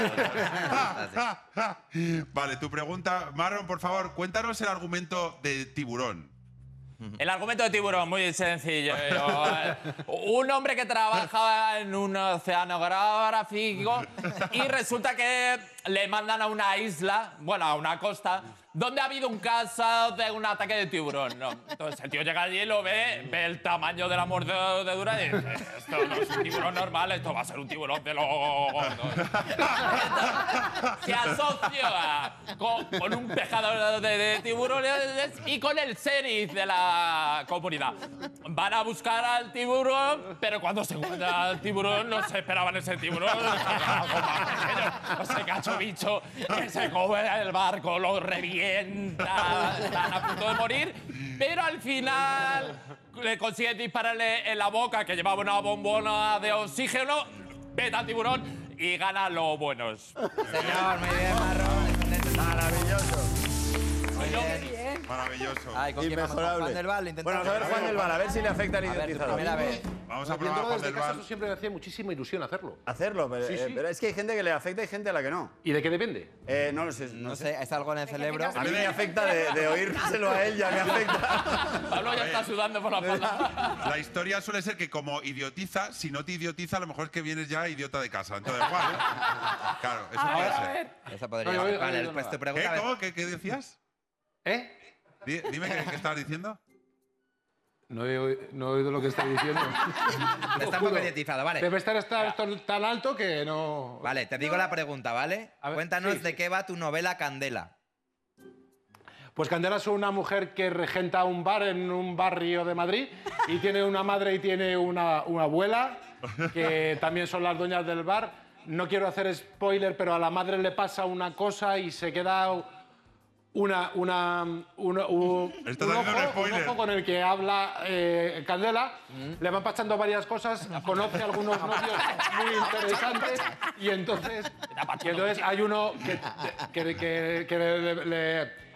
Vale, tu pregunta. Marron, por favor, cuéntanos el argumento de Tiburón. El argumento de Tiburón, muy sencillo. Yo, eh, un hombre que trabajaba en un oceanográfico y resulta que le mandan a una isla, bueno, a una costa, donde ha habido un caso de un ataque de tiburón, ¿no? Entonces el tío llega allí y lo ve, ve el tamaño de la mordedura y dice, esto no es un tiburón normal, esto va a ser un tiburón de los gordos. Se asocia con, con un pescador de, de tiburones y con el sheriff de la comunidad. Van a buscar al tiburón, pero cuando se encuentra al tiburón no se esperaban ese tiburón. Algo más pequeño, ese cacho bicho que se come el barco, lo revienta, están a punto de morir, pero al final le consigue dispararle en la boca, que llevaba una bombona de oxígeno, peta al tiburón y gana los buenos. Señor, muy bien, Marron. Excelente. Maravilloso. Muy bien. Maravilloso. Ay, ¿con quién vamos? ¿Con Inmejorable. Juan del Val? Lo intentamos. Bueno, a ver, Juan del Val, a ver si le afecta el A ver, tu idiotizador. primera vez. Vamos a probar a Haciéndolo Juan desde del casa, Val. eso siempre me hace muchísima ilusión hacerlo. Hacerlo, pero, Sí, eh, sí. pero es que hay gente que le afecta y gente a la que no. ¿Y de qué depende? Eh, no lo sé, no, No sé. sé, es algo en el cerebro. A mí me afecta de, de oírselo a él, ya me afecta. Pablo ya está sudando por la espalda. La historia suele ser que como idiotiza, si no te idiotiza, a lo mejor es que vienes ya idiota de casa. Entonces, bueno, claro, eso puede ser. Esa podría No, yo- ser. yo- Vale, yo- pues tu ¿Qué? pregunta. a ver. ¿Cómo? ¿Qué, qué decías? ¿Eh? Di- Dime qué, qué estabas diciendo. No he, oí- no he oído lo que está diciendo. Está un poco idiotizado, vale. Debe estar, estar tan- tan alto que no... Vale, te digo la pregunta, ¿vale? A ver, Cuéntanos sí, de sí. qué va tu novela Candela. Pues Candela es una mujer que regenta un bar en un barrio de Madrid y tiene una madre y tiene una, una abuela que también son las dueñas del bar. No quiero hacer spoiler, pero a la madre le pasa una cosa y se queda una, una, una- un, Estás un haciendo un ojo, un spoiler. ojo con el que habla eh, Candela. Mm. Le van pasando varias cosas, conoce a algunos novios muy interesantes y entonces, y entonces hay uno que, que, que- que le- le- le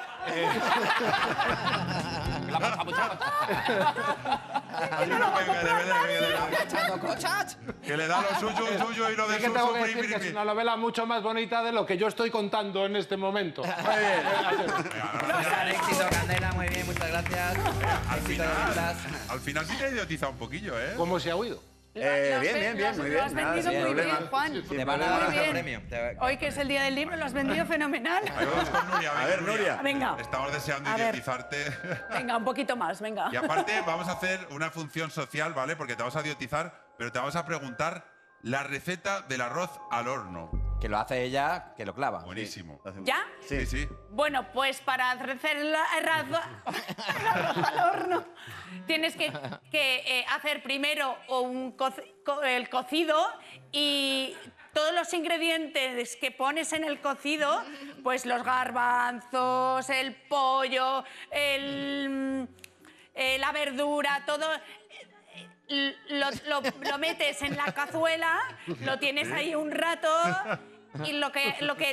La pasa mucho. Hay uno que, que le- que le- que le da lo suyo, suyo y lo de Es que su tengo que su, decir pri, que pri, es pri. una novela mucho más bonita de lo que yo estoy contando en este momento. Gran éxito, Candela, muy bien, muchas gracias. Al Éxito de final, ventas. al final sí te he idiotizado un poquillo, ¿eh? ¿Cómo se ha oído? Lo- Eh, lo has bien, ven- bien, lo bien, has- muy Lo bien. has Nada, vendido sin muy problema. bien, Juan. Sin Te van a problema. dar Muy otro bien. premio. Te- Hoy que es el día del libro, lo has vendido fenomenal. Ahí vamos con Nuria. A venga, ver, Nuria. Venga. Estamos deseando A ver. idiotizarte. Venga, un poquito más, venga. Y aparte vamos a hacer una función social, ¿vale? Porque te vamos a idiotizar, pero te vamos a preguntar la receta del arroz al horno. Que lo hace ella, que lo clava. Buenísimo. ¿Ya? Sí, sí. Bueno, pues para hacer el arroz al horno tienes que, que, eh, hacer primero un co- co- el cocido y todos los ingredientes que pones en el cocido, pues los garbanzos, el pollo, el, eh, la verdura, todo... eh, Lo, lo- lo metes en la cazuela, lo tienes ahí un rato y lo que... Lo que...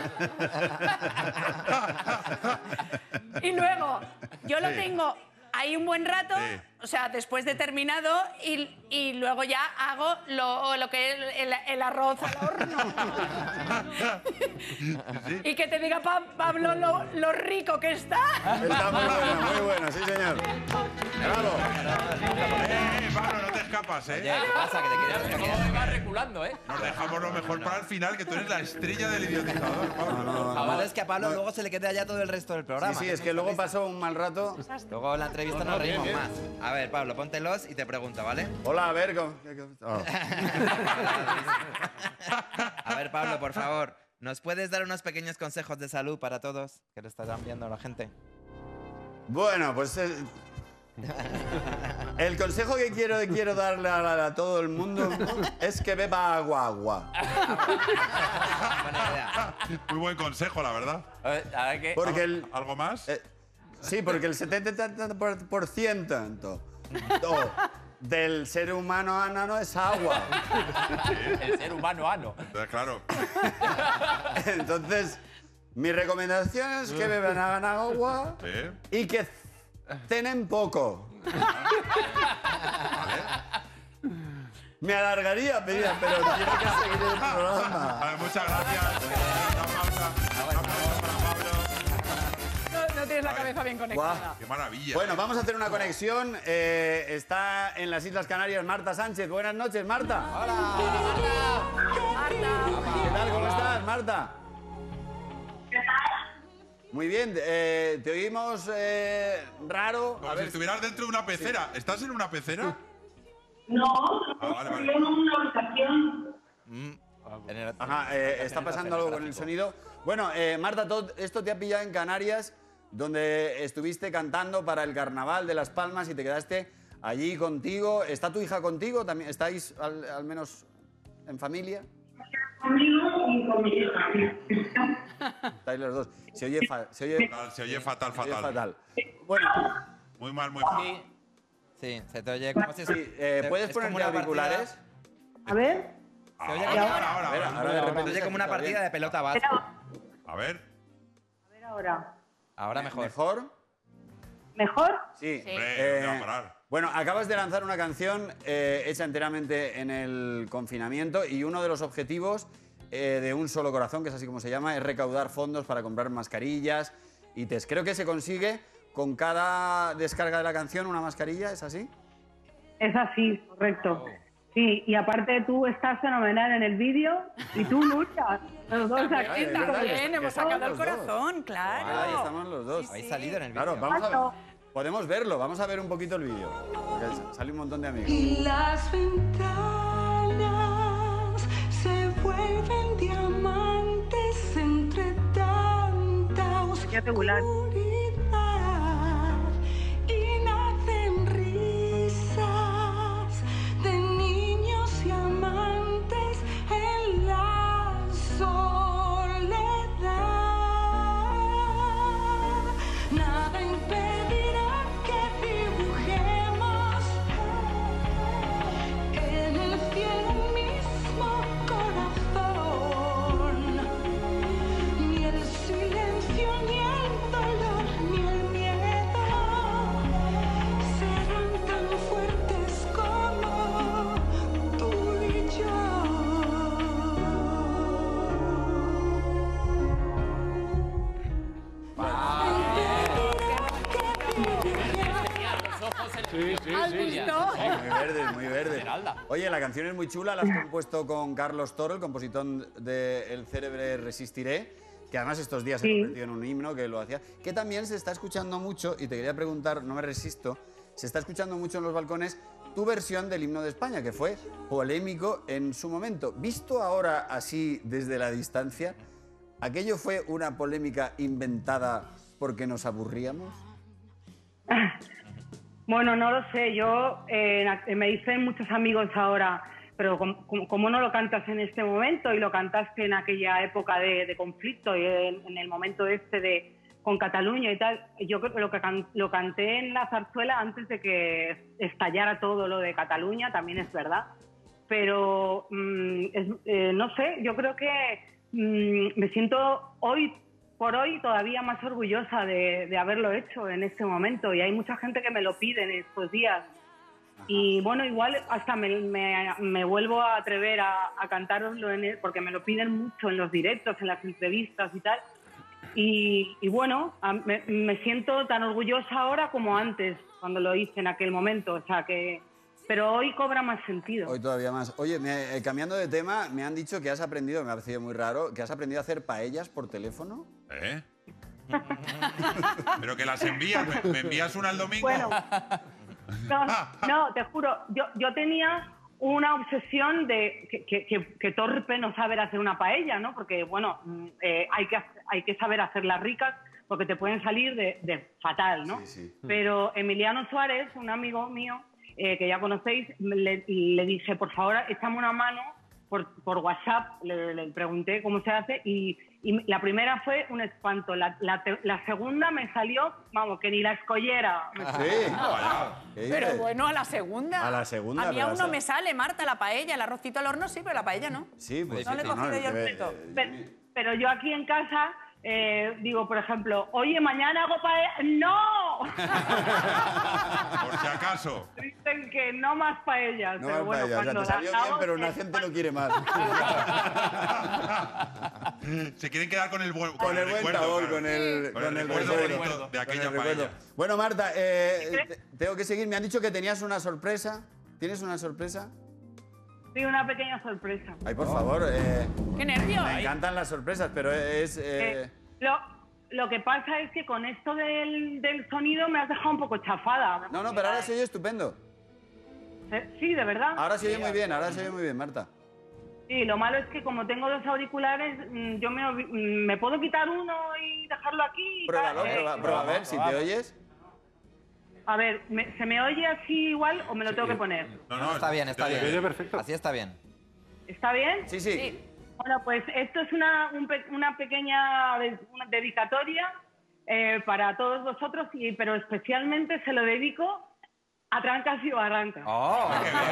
Y luego, yo lo Sí. tengo ahí un buen rato, Sí. o sea, después de terminado, y, y luego ya hago lo, lo que es el, el arroz al horno. Sí. Y que te diga, Pa- Pablo, lo, lo rico que está. Está muy bueno, muy bueno, sí, señor. Bravo. Eh, Pablo, no te escapas, Oye, ¿eh? ¿qué pasa? Que te quieres escaquear. Todo va reculando, ¿eh? Nos dejamos lo mejor para el final, que tú eres la estrella del idiotizador, Pablo. Lo malo es que a Pablo luego se le queda ya todo el resto del Sí, programa. sí, es que luego pasó un mal rato. Luego en la entrevista No, no, nos reímos bien, más. A ver, Pablo, póntelos y te pregunto, ¿vale? Hola, a ver. ¿cómo- qué- qué- oh. A ver, Pablo, por favor, ¿nos puedes dar unos pequeños consejos de salud para todos que lo estarán viendo la gente? Bueno, pues eh, el consejo que quiero, quiero darle a, a todo el mundo es que beba agua, agua. Buena idea. Muy buen consejo, la verdad. A ver, a ver qué. Porque el, ¿Algo más? eh, sí, porque el setenta por ciento del ser humano anano es agua. El ser humano ano. Entonces, claro. Entonces, mi recomendación es que beban hagan agua Sí. y que cenen poco. Me alargaría, pero pero tiene que seguir el programa. A ver, muchas gracias. Una pausa. Un aplauso para Pablo. No, no tienes la cabeza bien conectada. Guau. Qué maravilla. Bueno, vamos a hacer una conexión. Eh, está en las Islas Canarias Marta Sánchez. Buenas noches, Marta. Marta. ¿Qué tal? ¿Cómo estás, Marta? Muy bien. eh, te oímos eh, raro. Como A si ver, estuvieras dentro de una pecera. ¿Estás en una pecera? No, Ah, vale, vale. estoy en una habitación. En el- Ajá, eh, está pasando algo con el sonido. Bueno, eh, Marta, todo esto te ha pillado en Canarias, donde estuviste cantando para el Carnaval de Las Palmas y te quedaste allí contigo. ¿Está tu hija contigo? ¿También estáis al, al menos en familia? Conmigo y con mi hija. Estáis los dos. Se oye, fa- se oye, Fatal, Se oye fatal, se oye fatal. fatal. Bueno, Muy mal, muy mal. Sí. Sí, se te oye como si... sí, eh, se- ¿puedes es como ponerte una partida- auriculares? A ver, Se oye Ahora, como- ahora, ahora, A ver, ahora. ahora de Se repente oye se como una escucha partida bien. de pelota vasca. A ver. a ver ahora. Ahora mejor. ¿Mejor? ¿Mejor? Sí. Hombre, Eh, no voy a parar. bueno, acabas de lanzar una canción eh, hecha enteramente en el confinamiento y uno de los objetivos eh, de Un Solo Corazón, que es así como se llama, es recaudar fondos para comprar mascarillas y test. Creo que se consigue con cada descarga de la canción una mascarilla, ¿es así? Es así, correcto. Sí, y aparte tú estás fenomenal en el vídeo y tú, Nuria. Los dos aquí. Ay, es verdad que- También que hemos estamos sacado el los dos. corazón, claro. Ahí estamos los dos. Habéis salido en el vídeo. Claro, vamos a ver. Podemos verlo, vamos a ver un poquito el vídeo. Porque sale un montón de amigos. Y las ventanas se vuelven diamantes entre tanta Espectacular. oscuridad y nacen risas de niños y amantes en la soledad. Nada impedirá que dibujemos en el cielo mismo corazón. Ni el silencio, ni el dolor, ni el miedo serán tan fuertes como tú y yo. Los ojos en Sí, sí, ¿Has sí. visto? Muy verde, muy verde. Esmeralda. Oye, la canción es muy chula, la has compuesto con Carlos Toro, el compositor de El célebre Resistiré, que además estos días se ha Sí. convertido en un himno que lo hacía, que también se está escuchando mucho, y te quería preguntar, no me resisto, se está escuchando mucho en los balcones tu versión del himno de España, que fue polémico en su momento. Visto ahora así desde la distancia, ¿aquello fue una polémica inventada porque nos aburríamos? Bueno, no lo sé. Yo eh, me dicen muchos amigos ahora, pero ¿cómo, cómo- cómo no lo cantas en este momento? Y lo cantaste en aquella época de, de conflicto y en, en el momento este de con Cataluña y tal. Yo creo que lo, que can- lo canté en la zarzuela antes de que estallara todo lo de Cataluña, también es verdad. Pero mm, es- eh, no sé, yo creo que mm, me siento hoy por hoy todavía más orgullosa de, de haberlo hecho en este momento, y hay mucha gente que me lo pide en estos días. Y bueno, igual hasta me, me- me vuelvo a atrever a, a cantároslo en el- porque me lo piden mucho en los directos, en las entrevistas y tal. Y, y bueno, a- me, me siento tan orgullosa ahora como antes, cuando lo hice en aquel momento. O sea que, pero hoy cobra más sentido. Hoy todavía más. Oye, me- eh, cambiando de tema, me han dicho que has aprendido, me ha parecido muy raro, que has aprendido a hacer paellas por teléfono. ¿Eh? Pero que las envías, ¿me, me envías una el domingo? Bueno, no, no, te juro, yo, yo tenía una obsesión de que, que- que- que torpe no saber hacer una paella, ¿no? Porque, bueno, mm, eh, hay, que, hac- hay que saber hacerlas ricas porque te pueden salir de, de fatal, ¿no? Sí, sí. Pero Emiliano Suárez, un amigo mío eh, que ya conocéis, le, le dije, por favor, échame una mano por, por WhatsApp, le, le pregunté cómo se hace y, y la primera fue un espanto. La, la te- la segunda me salió, vamos, que ni la escollera. Me Sí. ¿Qué dices? Pero bueno, a la segunda. A la segunda, A mí pero aún esa- no me sale, Marta, la paella. El arrocito al horno sí, pero la paella no. Sí, pues No le he sí, cogido yo el eh, punto. eh, Pero, pero yo aquí en casa eh, digo, por ejemplo, oye, mañana hago paella. ¡No! Por si acaso. Dicen que no más paellas. No pero más bueno, paellas, o sea, cuando te salió las bien, hago, pero una es- gente no quiere más. Se quieren quedar con el buen, Con el buen recuerdo, sabor, claro. con el, Con con el el recuerdo recuerdo bonito de con aquella el recuerdo. paella. Bueno, Marta, eh, te- tengo que seguir. Me han dicho que tenías una sorpresa. ¿Tienes una sorpresa? Sí, una pequeña sorpresa. Ay, por favor. eh, ¡Qué nervios! me encantan las sorpresas, pero es... eh, Eh, lo, lo que pasa es que con esto del, del sonido me has dejado un poco chafada. No, no, pero ahora se oye estupendo. Eh, Sí, de verdad. Ahora se oye muy bien, ahora se oye muy bien, Marta. Sí, lo malo es que como tengo dos auriculares, mm, yo me, olvi- mm, me puedo quitar uno y dejarlo aquí. Pruébalo, Eh, prueba, prueba a ver si te oyes. A ver, ¿me- ¿se me oye así igual o me lo tengo que poner? No, No, está bien, está te- bien. Se oye perfecto. Así está bien. ¿Está bien? Sí, sí. Sí. Bueno, pues esto es una, un pe- una pequeña de- una dedicatoria eh, para todos vosotros, y, pero especialmente se lo dedico a Trancas y Barrancas. ¡Oh!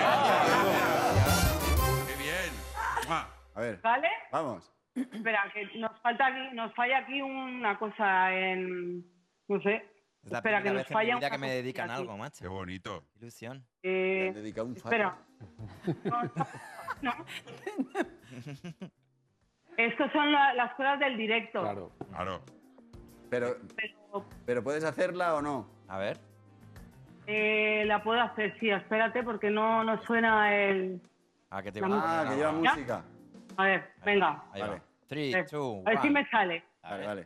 ¡Qué bien! ¡Mua! A ver, ¿Vale? vamos. Espera, que nos falta aquí, nos falla aquí una cosa en... No sé. Es la Espera, que primera nos vez en mi falla vida que una me cosita dedican aquí. algo, macho. ¡Qué bonito! Ilusión. Eh, Le han dedicado un fallo. espera. No, no. Estos son la- las cosas del directo. Claro. Claro. Pero, Pero pero ¿puedes hacerla o no? A ver. eh, la puedo hacer, sí, espérate, porque no, no suena el... Ah, que te La iba a Ah, poner que lleva algo. ¿Ya? música. A ver, venga. Ahí Vale. va. Three, Eh, two, A ver si one. me sale. Vale, vale.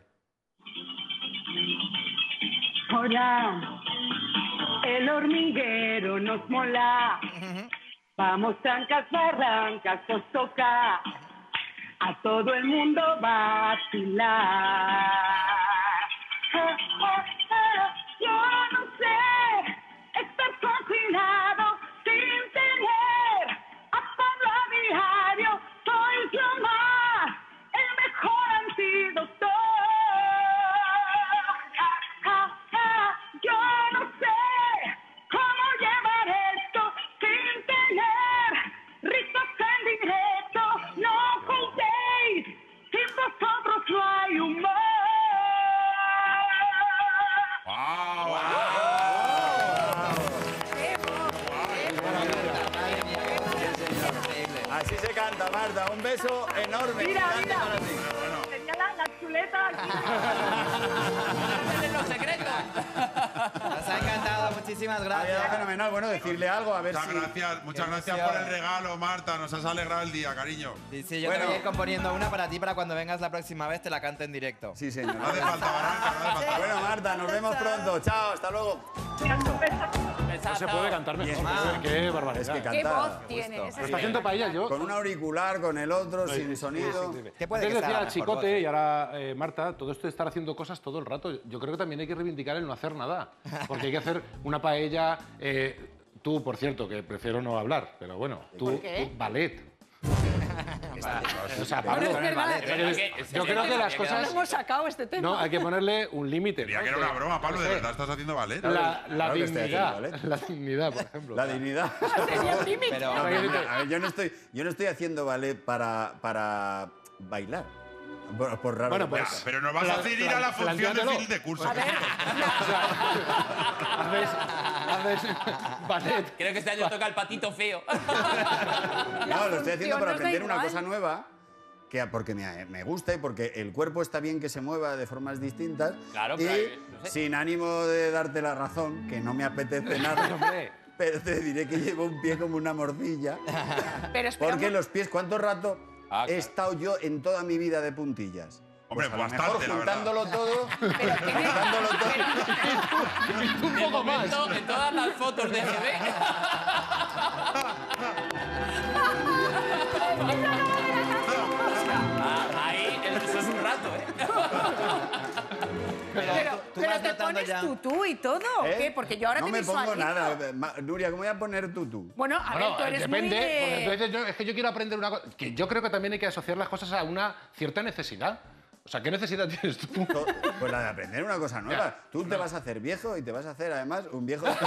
Hola, el hormiguero nos mola. Vamos, trancas, barrancas, os toca a todo el mundo vacilar. Ah, ah, ah, yo no sé estar confinado sin tener a Pablo a diario. Soy yo más, el mejor antídoto. Ah, ah, ah, yo no sé cómo llevar esto sin tener risas en directo. No contéis, sin vosotros no hay humor. Así se canta, Marta. Un beso enorme. Mira, gigante mira. para ti. Tenía la, la chuleta aquí. ¡Dale los secretos! Nos ha encantado, muchísimas Ha quedado gracias. fenomenal. Bueno, decirle algo, a ver Muchas si... gracias, muchas Qué gracias emoción. por el regalo, Marta. Nos has alegrado el día, cariño. Sí, sí, yo Bueno. te voy a ir componiendo una para ti para cuando vengas la próxima vez te la cante en directo. Sí, señor. No hace falta, Barranca, no hace falta. Bueno, Marta, nos vemos pronto. Chao, hasta luego. No se puede cantar mejor. Bien. Qué barbaridad. Es que ¿Qué canta voz tienes? ¿Lo está haciendo paella yo? con un auricular, con el otro, sin sonido. ¿Qué puede que Antes sea decía la el mejor Chicote voz? y ahora eh, Marta, todo esto de estar haciendo cosas todo el rato. Yo creo que también hay que reivindicar el no hacer nada. Porque hay que hacer una paella. eh, tú, por cierto, que prefiero no hablar, pero bueno, tú, ¿Por qué? tú, ballet. O sea, Bueno, Pablo, es verdad. pero es- yo creo que las No cosas. hemos sacado este tema. No, hay que ponerle un límite. Creía ¿no? que era una broma, Pablo. no ¿De sé, verdad estás haciendo ballet? La, la Claro que estoy dignidad. haciendo ballet. La dignidad, por ejemplo. La dignidad. Tenía un límite. Pero, No, pero mira, a ver, yo no estoy, yo no estoy haciendo ballet para, para bailar. Por, por raro Bueno, que pues- parezca. Pero nos vas a Plan- hacer ir a la plan- función de plantéatelo. fin de curso. Haces, haces ballet. Creo que este año toca el patito feo. No, lo estoy haciendo función para nos da aprender una igual. cosa nueva. Que, porque me, me gusta y porque el cuerpo está bien que se mueva de formas distintas. Claro, y pero hay- no sé. sin ánimo de darte la razón, que no me apetece nada. Hombre. Pero te diré que llevo un pie como una morcilla. Pero espera, Porque un- los pies, ¿cuánto rato Ah, he claro. estado yo en toda mi vida de puntillas? Hombre, Pues a lo bastante, mejor la verdad. juntándolo todo, pero tiene- juntándolo todo. Un De poco más. momento, en todas las fotos de G B. Ah, ahí, eso es un rato, ¿eh? Pero, tú pero vas te notando pones ya. tutú y todo, ¿o ¿Eh? qué? Porque yo ahora no te me pongo visualizo. nada. Ma- Nuria, ¿cómo voy a poner tutú? Bueno, a Bueno, ver, tú eres depende, muy de... porque entonces yo- es que yo quiero aprender una cosa, que yo creo que también hay que asociar las cosas a una cierta necesidad. O sea, ¿qué necesidad tienes tú? To- Pues la de aprender una cosa nueva. Tú te vas a hacer viejo y te vas a hacer además un viejo Una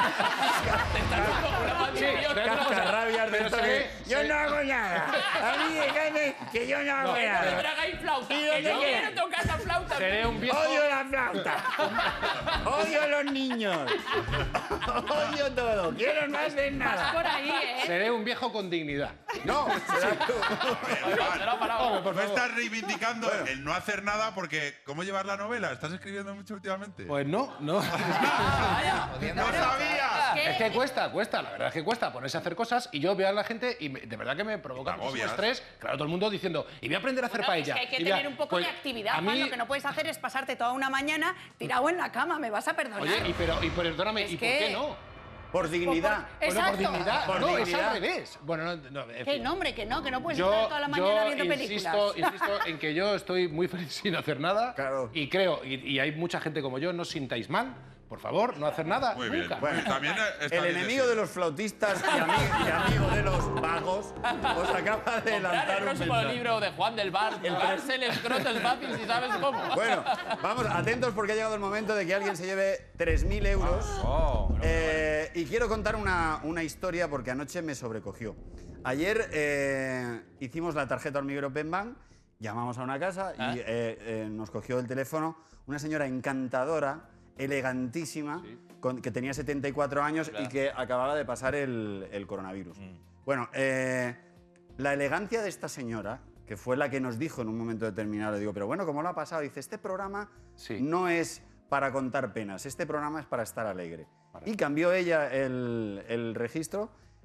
maldición. cascarrabias de Pero esto se que, ve- yo se- no hago nada. A mí déjame que yo no hago Que no me nada. tragáis flauta. ¿Y Que dónde yo queda? quiero tocar la flauta. Seré un viejo. Odio la flauta. Odio a los niños. Odio todo. Quiero no hacer Vas nada. por ahí, ¿eh? Seré un viejo con dignidad. No, será tú. Pero, parado. No estás reivindicando el no hacer nada porque ¿cómo llevar la novela? ¿Estás escribiendo mucho últimamente? Pues no, no. Pudiendo- ¡No sabía! ¿Qué? Es que cuesta, cuesta, la verdad es que cuesta ponerse a hacer cosas y yo veo a la gente y me- de verdad que me provoca Te muchísimo agobias. estrés. Claro, todo el mundo diciendo, y voy a aprender a hacer Bueno, es paella. que hay que y voy a- tener un poco pues, de actividad, a Juan. mí, Lo que no puedes hacer es pasarte toda una mañana tirado en la cama, me vas a perdonar. Oye, y, pero, y perdóname, Es ¿y que- por qué no? Por dignidad. Por- Bueno, por Exacto. dignidad. Por no, es dignidad. al revés. Bueno, no, no, en Que fin. no, hombre, que no, que no puedes Yo, estar toda la mañana yo viendo insisto, películas. insisto en que yo estoy muy feliz sin hacer nada. Claro. Y creo, y, y hay mucha gente como yo, no os sintáis mal. Por favor, no hacer nada. Muy bien. nunca. Bueno, también está El bien enemigo decirlo. de los flautistas y amigo, y amigo de los vagos os acaba de Comprar lanzar el un próximo mensaje. libro de Juan del Bar. Tocarse el escroto es fácil si sabes cómo. Bueno, vamos, atentos porque ha llegado el momento de que alguien se lleve tres mil euros. Oh, bueno, Eh, y quiero contar una, una historia porque anoche me sobrecogió. Ayer eh, hicimos la tarjeta hormiguero Penbank, llamamos a una casa y ¿Ah? eh, eh, nos cogió el teléfono una señora encantadora, elegantísima, con- que tenía setenta y cuatro años y que acababa de pasar el, el coronavirus. Bueno, eh, la elegancia de esta señora, que fue la que nos dijo en un momento determinado, le digo, pero bueno, ¿cómo lo ha pasado? Dice, este programa Sí. no es para contar penas, este programa es para estar alegre. Y cambió ella el, el registro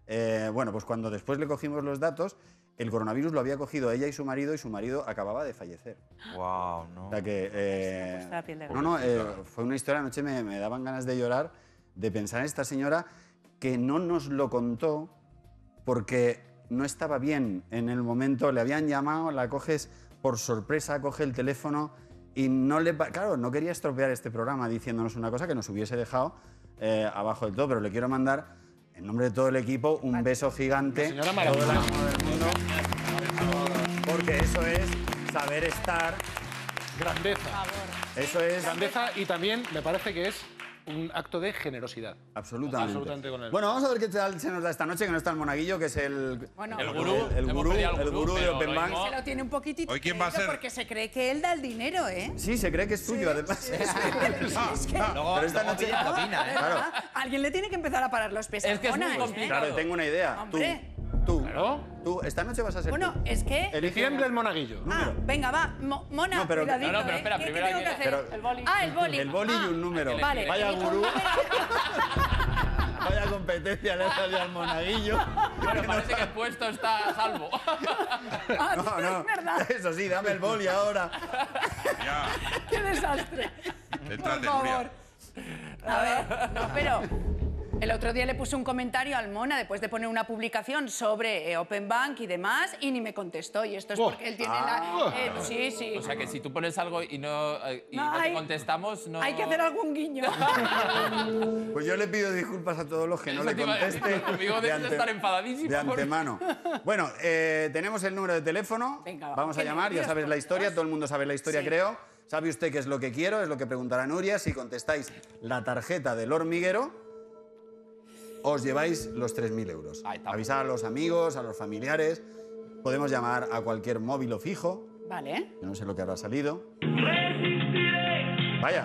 Eh, bueno, pues cuando después le cogimos los datos, el coronavirus lo había cogido ella y su marido, y su marido acababa de fallecer. Wow, no. O sea que... eh, La piel de no, no, eh, fue una historia, anoche me, me daban ganas de llorar, de pensar en esta señora que no nos lo contó porque no estaba bien en el momento, le habían llamado, la coges por sorpresa, coge el teléfono y no le... Claro, no quería estropear este programa diciéndonos una cosa que nos hubiese dejado eh, abajo del todo, pero le quiero mandar, en nombre de todo el equipo, un beso gigante. Una señora todo el maravillosa. amor del mundo, porque eso es saber estar, Grandeza. eso es... Grandeza y también me parece que es un acto de generosidad. Absolutamente. Absolutamente con él. Bueno, vamos a ver qué tal se nos da esta noche, que no está el monaguillo, que es el... Bueno, El gurú. El, el Hemos gurú, pedido al el gurú, gurú de pero Open lo Bank. mismo- se lo tiene un poquitito Hoy, ¿quién va a creído ser? porque se cree que él da el dinero, ¿eh? Sí, se cree que es suyo, además. Es que, Luego, Pero esta luego noche- piden propina, ¿eh? Claro. Alguien le tiene que empezar a parar los pies Es a que es muy Mona, ¿eh? complicado. Claro, tengo una idea. Hombre. Tú, tú, Claro. tú, esta noche vas a ser Bueno, tú. es que... Elige Diciembre el una- monaguillo. Ah, venga, va. Mo- Mona, No, pero- cuidadito, No, no, pero ¿eh? espera, ¿Qué- primero ¿qué tengo hay que que- hacer? pero- El boli. Ah, el boli. El boli Ah, y un número. Vale. Vaya Elijo un gurú. número. Vaya competencia le ha salido al monaguillo. Bueno, parece que el puesto está a salvo. Ah, No, no. es verdad. Eso sí, dame el boli ahora. Ya, Qué desastre. Por entrate, favor. Nuria. A ver, no, pero el otro día le puse un comentario al Mona después de poner una publicación sobre eh, Open Bank y demás y ni me contestó. Y esto es Oh. porque él tiene la... eh, sí, sí. O sea que si tú pones algo y no, eh, y No, no te hay- contestamos, no... Hay que hacer algún guiño. Pues yo le pido disculpas a todos los que no Eso le te iba a decir, conteste. conmigo debes de estar enfadadísimo De por- antemano. Bueno, eh, tenemos el número de teléfono. Venga, va. Vamos a Qué llamar, ya nervios, sabes por la historia, Dios. todo el mundo sabe la historia, Sí. creo. ¿Sabe usted qué es lo que quiero? Es lo que preguntará Nuria. Si contestáis la tarjeta del hormiguero, os lleváis los tres mil euros. Ahí está. Avisar a los amigos, a los familiares. Podemos llamar a cualquier móvil o fijo. Vale. Yo no sé lo que habrá salido. Vaya.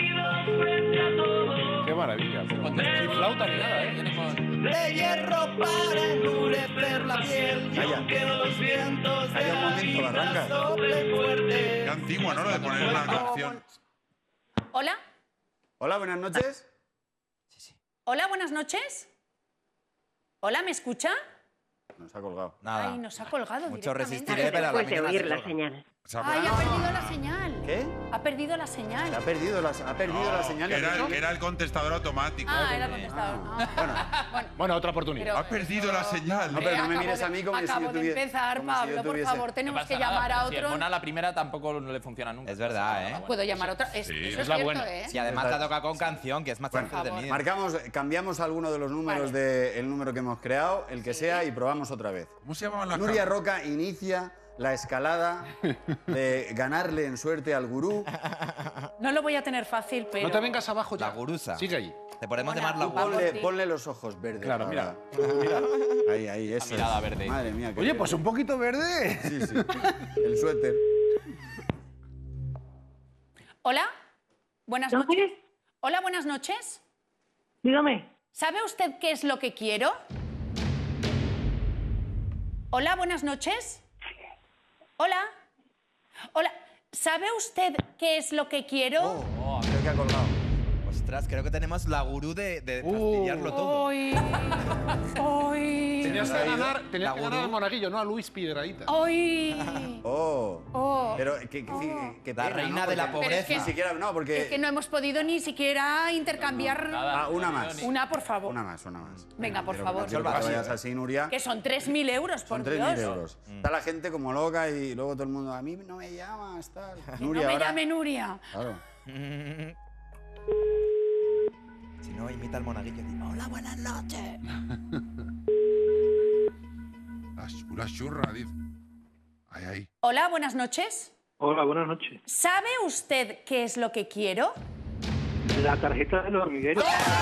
Qué maravilla. Contesta sin flauta ni nada, ¿eh? Viene con- De hierro para endurecer la piel. Calla. los vientos Calla un momento, Barranca. soplen fuerte. Qué antiguo, ¿no? Lo de poner una canción. Hola. Hola, buenas noches. Hola, buenas noches. Hola, ¿me escucha? Nos ha colgado. Nada. Ay, nos ha colgado Mucho directamente. resistiré, pero a la Después de mañana oír se la colga. señal. O sea, Ay, ha perdido la señal. ¿Qué? Ha perdido la señal. Ha perdido la, ha perdido la señal. era, ¿no? el, era el contestador automático. Ah, era contestador. Ah. Bueno, Bueno, otra oportunidad. pero- Ha perdido la señal. No, pero no me acabo mires de- a mí como si yo acabo de tuviese- empezar, como si yo Pablo, por tuviese- favor, No tenemos pasa que nada, llamar a pero Si el otro. Mona la primera tampoco no le funciona nunca. Es verdad, ¿eh? Puedo llamar a otra. Es, Sí. eso Es es, la cierto, buena. ¿eh? Si además te ha tocado con canción, que es más entretenido. Marcamos, cambiamos alguno de los números Vale. del número que hemos creado, el que sea, y probamos otra vez. ¿Cómo se llamaban las Nuria cabras? Roca inicia la escalada de ganarle en suerte al gurú. No lo voy a tener fácil, pero. No te vengas abajo ya. La gurusa. Sigue allí. Te podemos Mona, llamar la tú gurusa. Vamos, Ponle, sí. ponle los ojos verdes. Claro, ahora. mira. Ahí, ahí, eso. mirada es. verde. Madre mía. qué Oye, bien. pues un poquito verde. Sí, sí. El suéter. Hola. Buenas ¿No noches. quieres? Hola, buenas noches. Dígame. ¿Sabe usted qué es lo que quiero? Hola, buenas noches. Hola. Hola. ¿Sabe usted qué es lo que quiero? Oh, creo que ha colgado. Ostras, creo que tenemos la gurú de, de fastidiarlo todo. Hoy. Hoy. Tenías que ¿Ha ido? ganar, tenías La que ganar gurú. al monaguillo, no a Luis Piedrahíta. Hoy. Oh. Oh. Pero que, que, que- que La pena, reina ¿no? de la Porque Pero es que- Ni siquiera, no, porque... Es que no hemos podido ni siquiera intercambiar. Nada, Ah, una no, más. ni- Una, por favor. Una más, una más. Venga, por Quiero- favor. quiero que Sol vayas vacío, así, Nuria. Que son tres mil euros, por Son tres Dios. mil euros. Está la gente como loca y luego todo el mundo, a mí no me llamas, tal. Que Nuria, no me ahora... llame Nuria. Claro. Si no, imita al monaguillo. Di, hola, buenas noches. La, ch- la churra, dice. Ahí, ahí. Hola, buenas noches. Hola, buenas noches. ¿Sabe usted qué es lo que quiero? La tarjeta del hormiguero.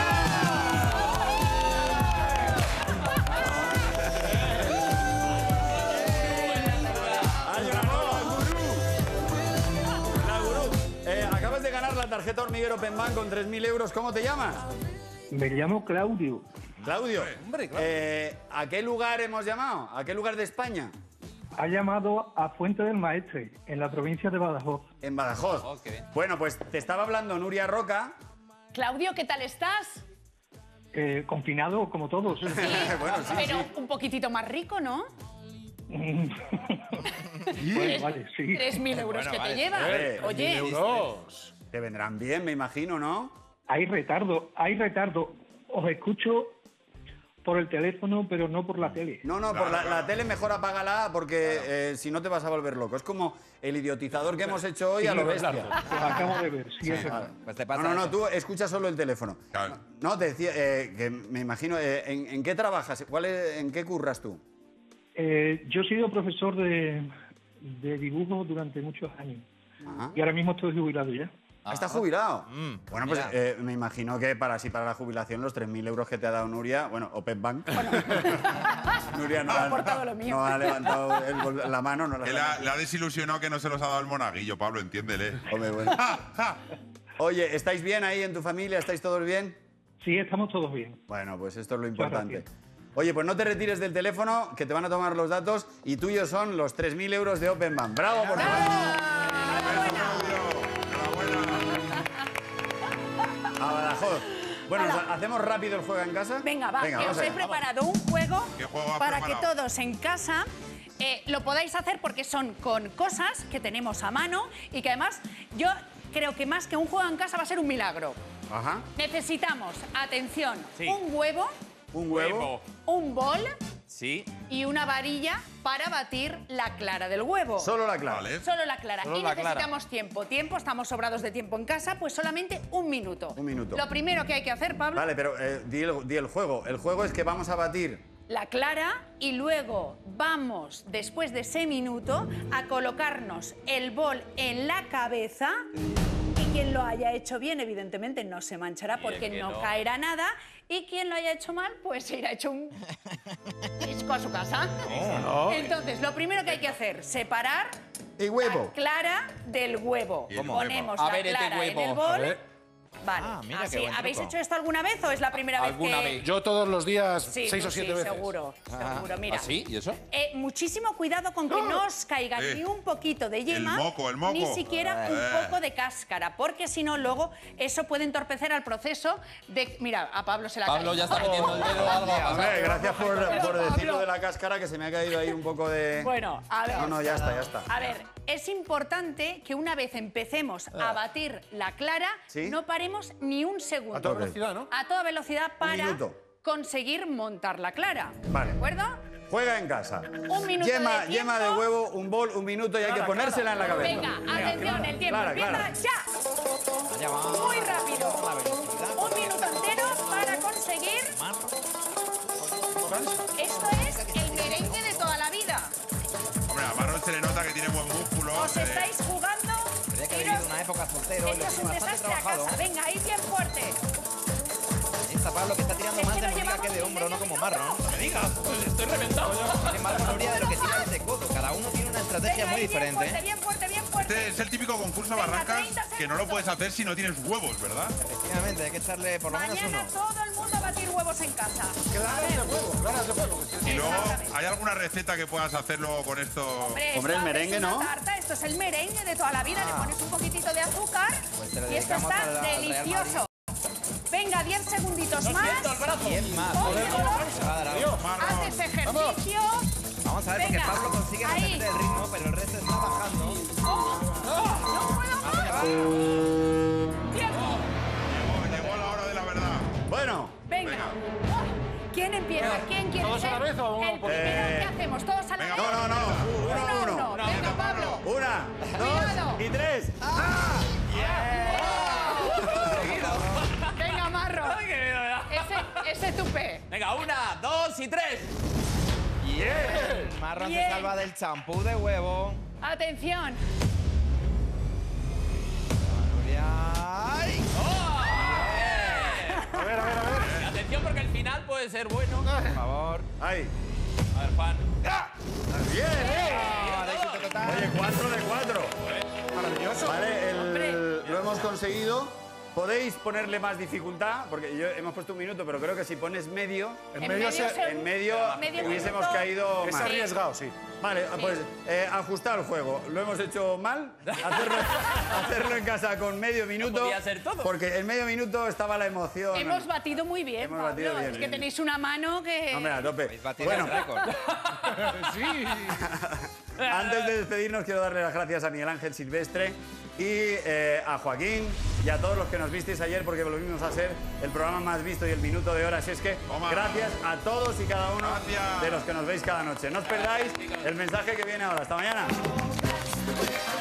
¡Ha llegado la gurú! La gurú. Eh, acabas de ganar la tarjeta hormiguero Open Bank con tres mil euros. ¿Cómo te llamas? Me llamo Claudio. Claudio. Eh, ¿A qué lugar hemos llamado? ¿A qué lugar de España? Ha llamado a Fuente del Maestre, en la provincia de Badajoz. En Badajoz. Oh, qué bien. Bueno, pues te estaba hablando Nuria Roca. Claudio, ¿qué tal estás? Eh, confinado como todos. Sí, Bueno, sí, pero sí. un poquitito más rico, ¿no? Bueno, vale, sí. tres mil euros Bueno, que vale. te lleva. Eh, Oye, euros. Te vendrán bien, me imagino, ¿no? Hay retardo, hay retardo. Os escucho por el teléfono, pero no por la tele. No, no, por la, la tele mejor apágala porque eh, si no te vas a volver loco. Es como el idiotizador que hemos hecho hoy Sí, a lo verdad. bestia. Lo acabo de ver, sí, es verdad. Pues te No, pasa no, no, eso. tú escuchas solo el teléfono. Claro. No, te decía eh, que me imagino, eh, ¿en, en qué trabajas? ¿Cuál es- ¿En qué curras tú? Eh, yo he sido profesor de, de dibujo durante muchos años. Ajá. Y ahora mismo estoy jubilado ya. Ah, ¿estás jubilado? Mm, bueno, pues mira. eh, me imagino que para sí para la jubilación los tres mil euros que te ha dado Nuria, bueno, o Pep Bank. Nuria no, Ha ha, aportado lo mío. no ha levantado el bol- la mano. No la Que le ha, le ha desilusionado que no se los ha dado el monaguillo, Pablo, entiéndele. Hombre, bueno. Oye, ¿estáis bien ahí en tu familia? ¿Estáis todos bien? Sí, estamos todos bien. Bueno, pues esto es lo Muchas importante. gracias. Oye, pues no te retires del teléfono, que te van a tomar los datos y tuyos son los tres mil euros de Open Bank. ¡Bravo por A Badajoz. Bueno, Hala. ¿hacemos rápido el juego en casa? venga, va, que vamos os he allá. preparado un juego ¿Qué juego has para preparado? que todos en casa eh, lo podáis hacer porque son con cosas que tenemos a mano y que además yo creo que más que un juego en casa va a ser un milagro. Ajá. Necesitamos, atención, Sí. un huevo, Un huevo. un bol Sí. y una varilla para batir la clara del huevo. Solo la clave. Vale. Solo la clara. Solo y la clara. necesitamos tiempo. Tiempo, estamos sobrados de tiempo en casa, pues solamente un minuto. Un minuto. Lo primero que hay que hacer, Pablo, Vale, pero eh, di, el, di el juego. El juego es que vamos a batir. la clara y luego vamos, después de ese minuto, a colocarnos el bol en la cabeza. Y quien lo haya hecho bien, evidentemente, no se manchará porque que no, no. caerá nada. Y quien lo haya hecho mal, pues se irá hecho un disco a su casa. Entonces, lo primero que hay que hacer, separar Y huevo. la clara del huevo. ¿Y el huevo? Ponemos A la ver, este clara en huevo. el A bol. ver. Vale, Ah, mira qué así. buen ¿Habéis truco. hecho esto alguna vez o es la primera vez Alguna que...? vez. Yo todos los días, Sí, seis tú o siete sí, veces. seguro, seguro. Mira. ¿Ah, sí? ¿Y eso? Eh, muchísimo cuidado con que no os caiga Eh, ni un poquito de yema, moco, el moco. ni siquiera Eh. un poco de cáscara, porque si no, luego eso puede entorpecer al proceso de... Mira, a Pablo se la Pablo ya está metiendo el dedo o algo. ha pasado. Hombre, gracias por, Pero, por Pablo. decirlo de la cáscara, que se me ha caído ahí un poco de... Bueno, a ver. No, no, ya está, ya está. A ver, es importante que una vez empecemos a batir la clara, ¿Sí? no paremos ni un segundo. A toda Ok. velocidad, ¿no? A toda velocidad para minuto. conseguir montar la clara. Vale. ¿De acuerdo? Juega en casa. Un minuto Yema, de yema de tiempo. huevo, un bol, un minuto y hay que ponérsela en la cabeza. Venga, atención, el tiempo Clara, empieza Clara. ya. Allá va. Muy rápido. La velocidad. Un minuto entero para conseguir. Esto es el merengue de toda la vida. Hombre, a Marlon se le nota que tiene buen músculo. Os se le- estáis jugando. Habría que haber Iros- vivido una época soltero y Esto lo es tiene un bastante desastre a trabajado. casa. Venga, ahí bien fuerte. Esta Pablo que está tirando Es más que de lo moriga que de llevamos hombro, no como Marron. Me digas, pues estoy reventado yo. Sin embargo, Nuria de lo que tira es de codo. Cada uno tiene una estrategia Venga, muy ahí bien diferente. fuerte, bien fuerte, bien fuerte. Este es el típico concurso Venga, Barrancas treinta que no lo segundos. puedes hacer si no tienes huevos, ¿verdad? Efectivamente, hay que echarle por lo menos Mañana uno. todo el mundo a batir huevos en casa. Claras de huevo, claras de huevo. Y luego, Exactamente. ¿hay alguna receta que puedas hacer luego con esto? Hombre, Hombre, el esto merengue, es una ¿no? tarta, esto es el merengue de toda la vida. Le pones un poquitito de azúcar Pues se lo y esto dedicamos está al- al Real delicioso. Venga, diez segunditos más. Siento el brazo. diez más. Ponte Se va a dar algo. Haces ejercicio. Vamos a ver, porque Venga, Pablo consigue ahí. mantener el ritmo, pero el resto está bajando. Oh, no puedo más. Tiempo. Llegó, llegó la hora de la verdad. Bueno, Venga. ¿Quién empieza? ¿Quién quiere ¿Todos a ser la vez o uno el por primero? Eh, ¿Qué hacemos? ¿Todos a la venga, vez? no, no, no. Uno, Uno a uno. uno. Venga, Pablo. Una, Cuidado. dos y tres. Venga, Marro. Ay, qué miedo me da. Ese, ese tupé. Venga, una, dos y tres. Bien. Marron se Bien. salva del champú de huevo. Atención. Nuria. ¡Ay! A ver, a ver, a ver. Y atención porque el final puede ser bueno. Por favor. Ahí. A ver, Juan. Bien, eh. Ah, de éxito total. Oye, cuatro de cuatro. Maravilloso. Vale, el- Hombre. lo hemos conseguido. podéis ponerle más dificultad, porque yo hemos puesto un minuto, pero creo que si pones medio, En, En medio, medio se- se- en medio, Medio hubiésemos minuto. caído es mal. arriesgado, sí. Vale, pues eh, ajustar el juego. Lo hemos hecho mal. Hacerlo, hacerlo en casa con medio minuto. podía ser todo. Porque en medio minuto estaba la emoción. Hemos batido muy bien, Hemos Pablo. batido bien, es que bien. tenéis una mano que... Hombre, a tope. Habéis batido Bueno, el récord. Sí. antes de despedirnos, quiero darle las gracias a Miguel Ángel Silvestre y eh, a Joaquín y a todos los que nos visteis ayer, porque volvimos a ser el programa más visto y el minuto de hora. Así es que Toma. gracias a todos y cada uno Gracias. de los que nos veis cada noche. No os perdáis el mensaje que viene ahora. Hasta mañana.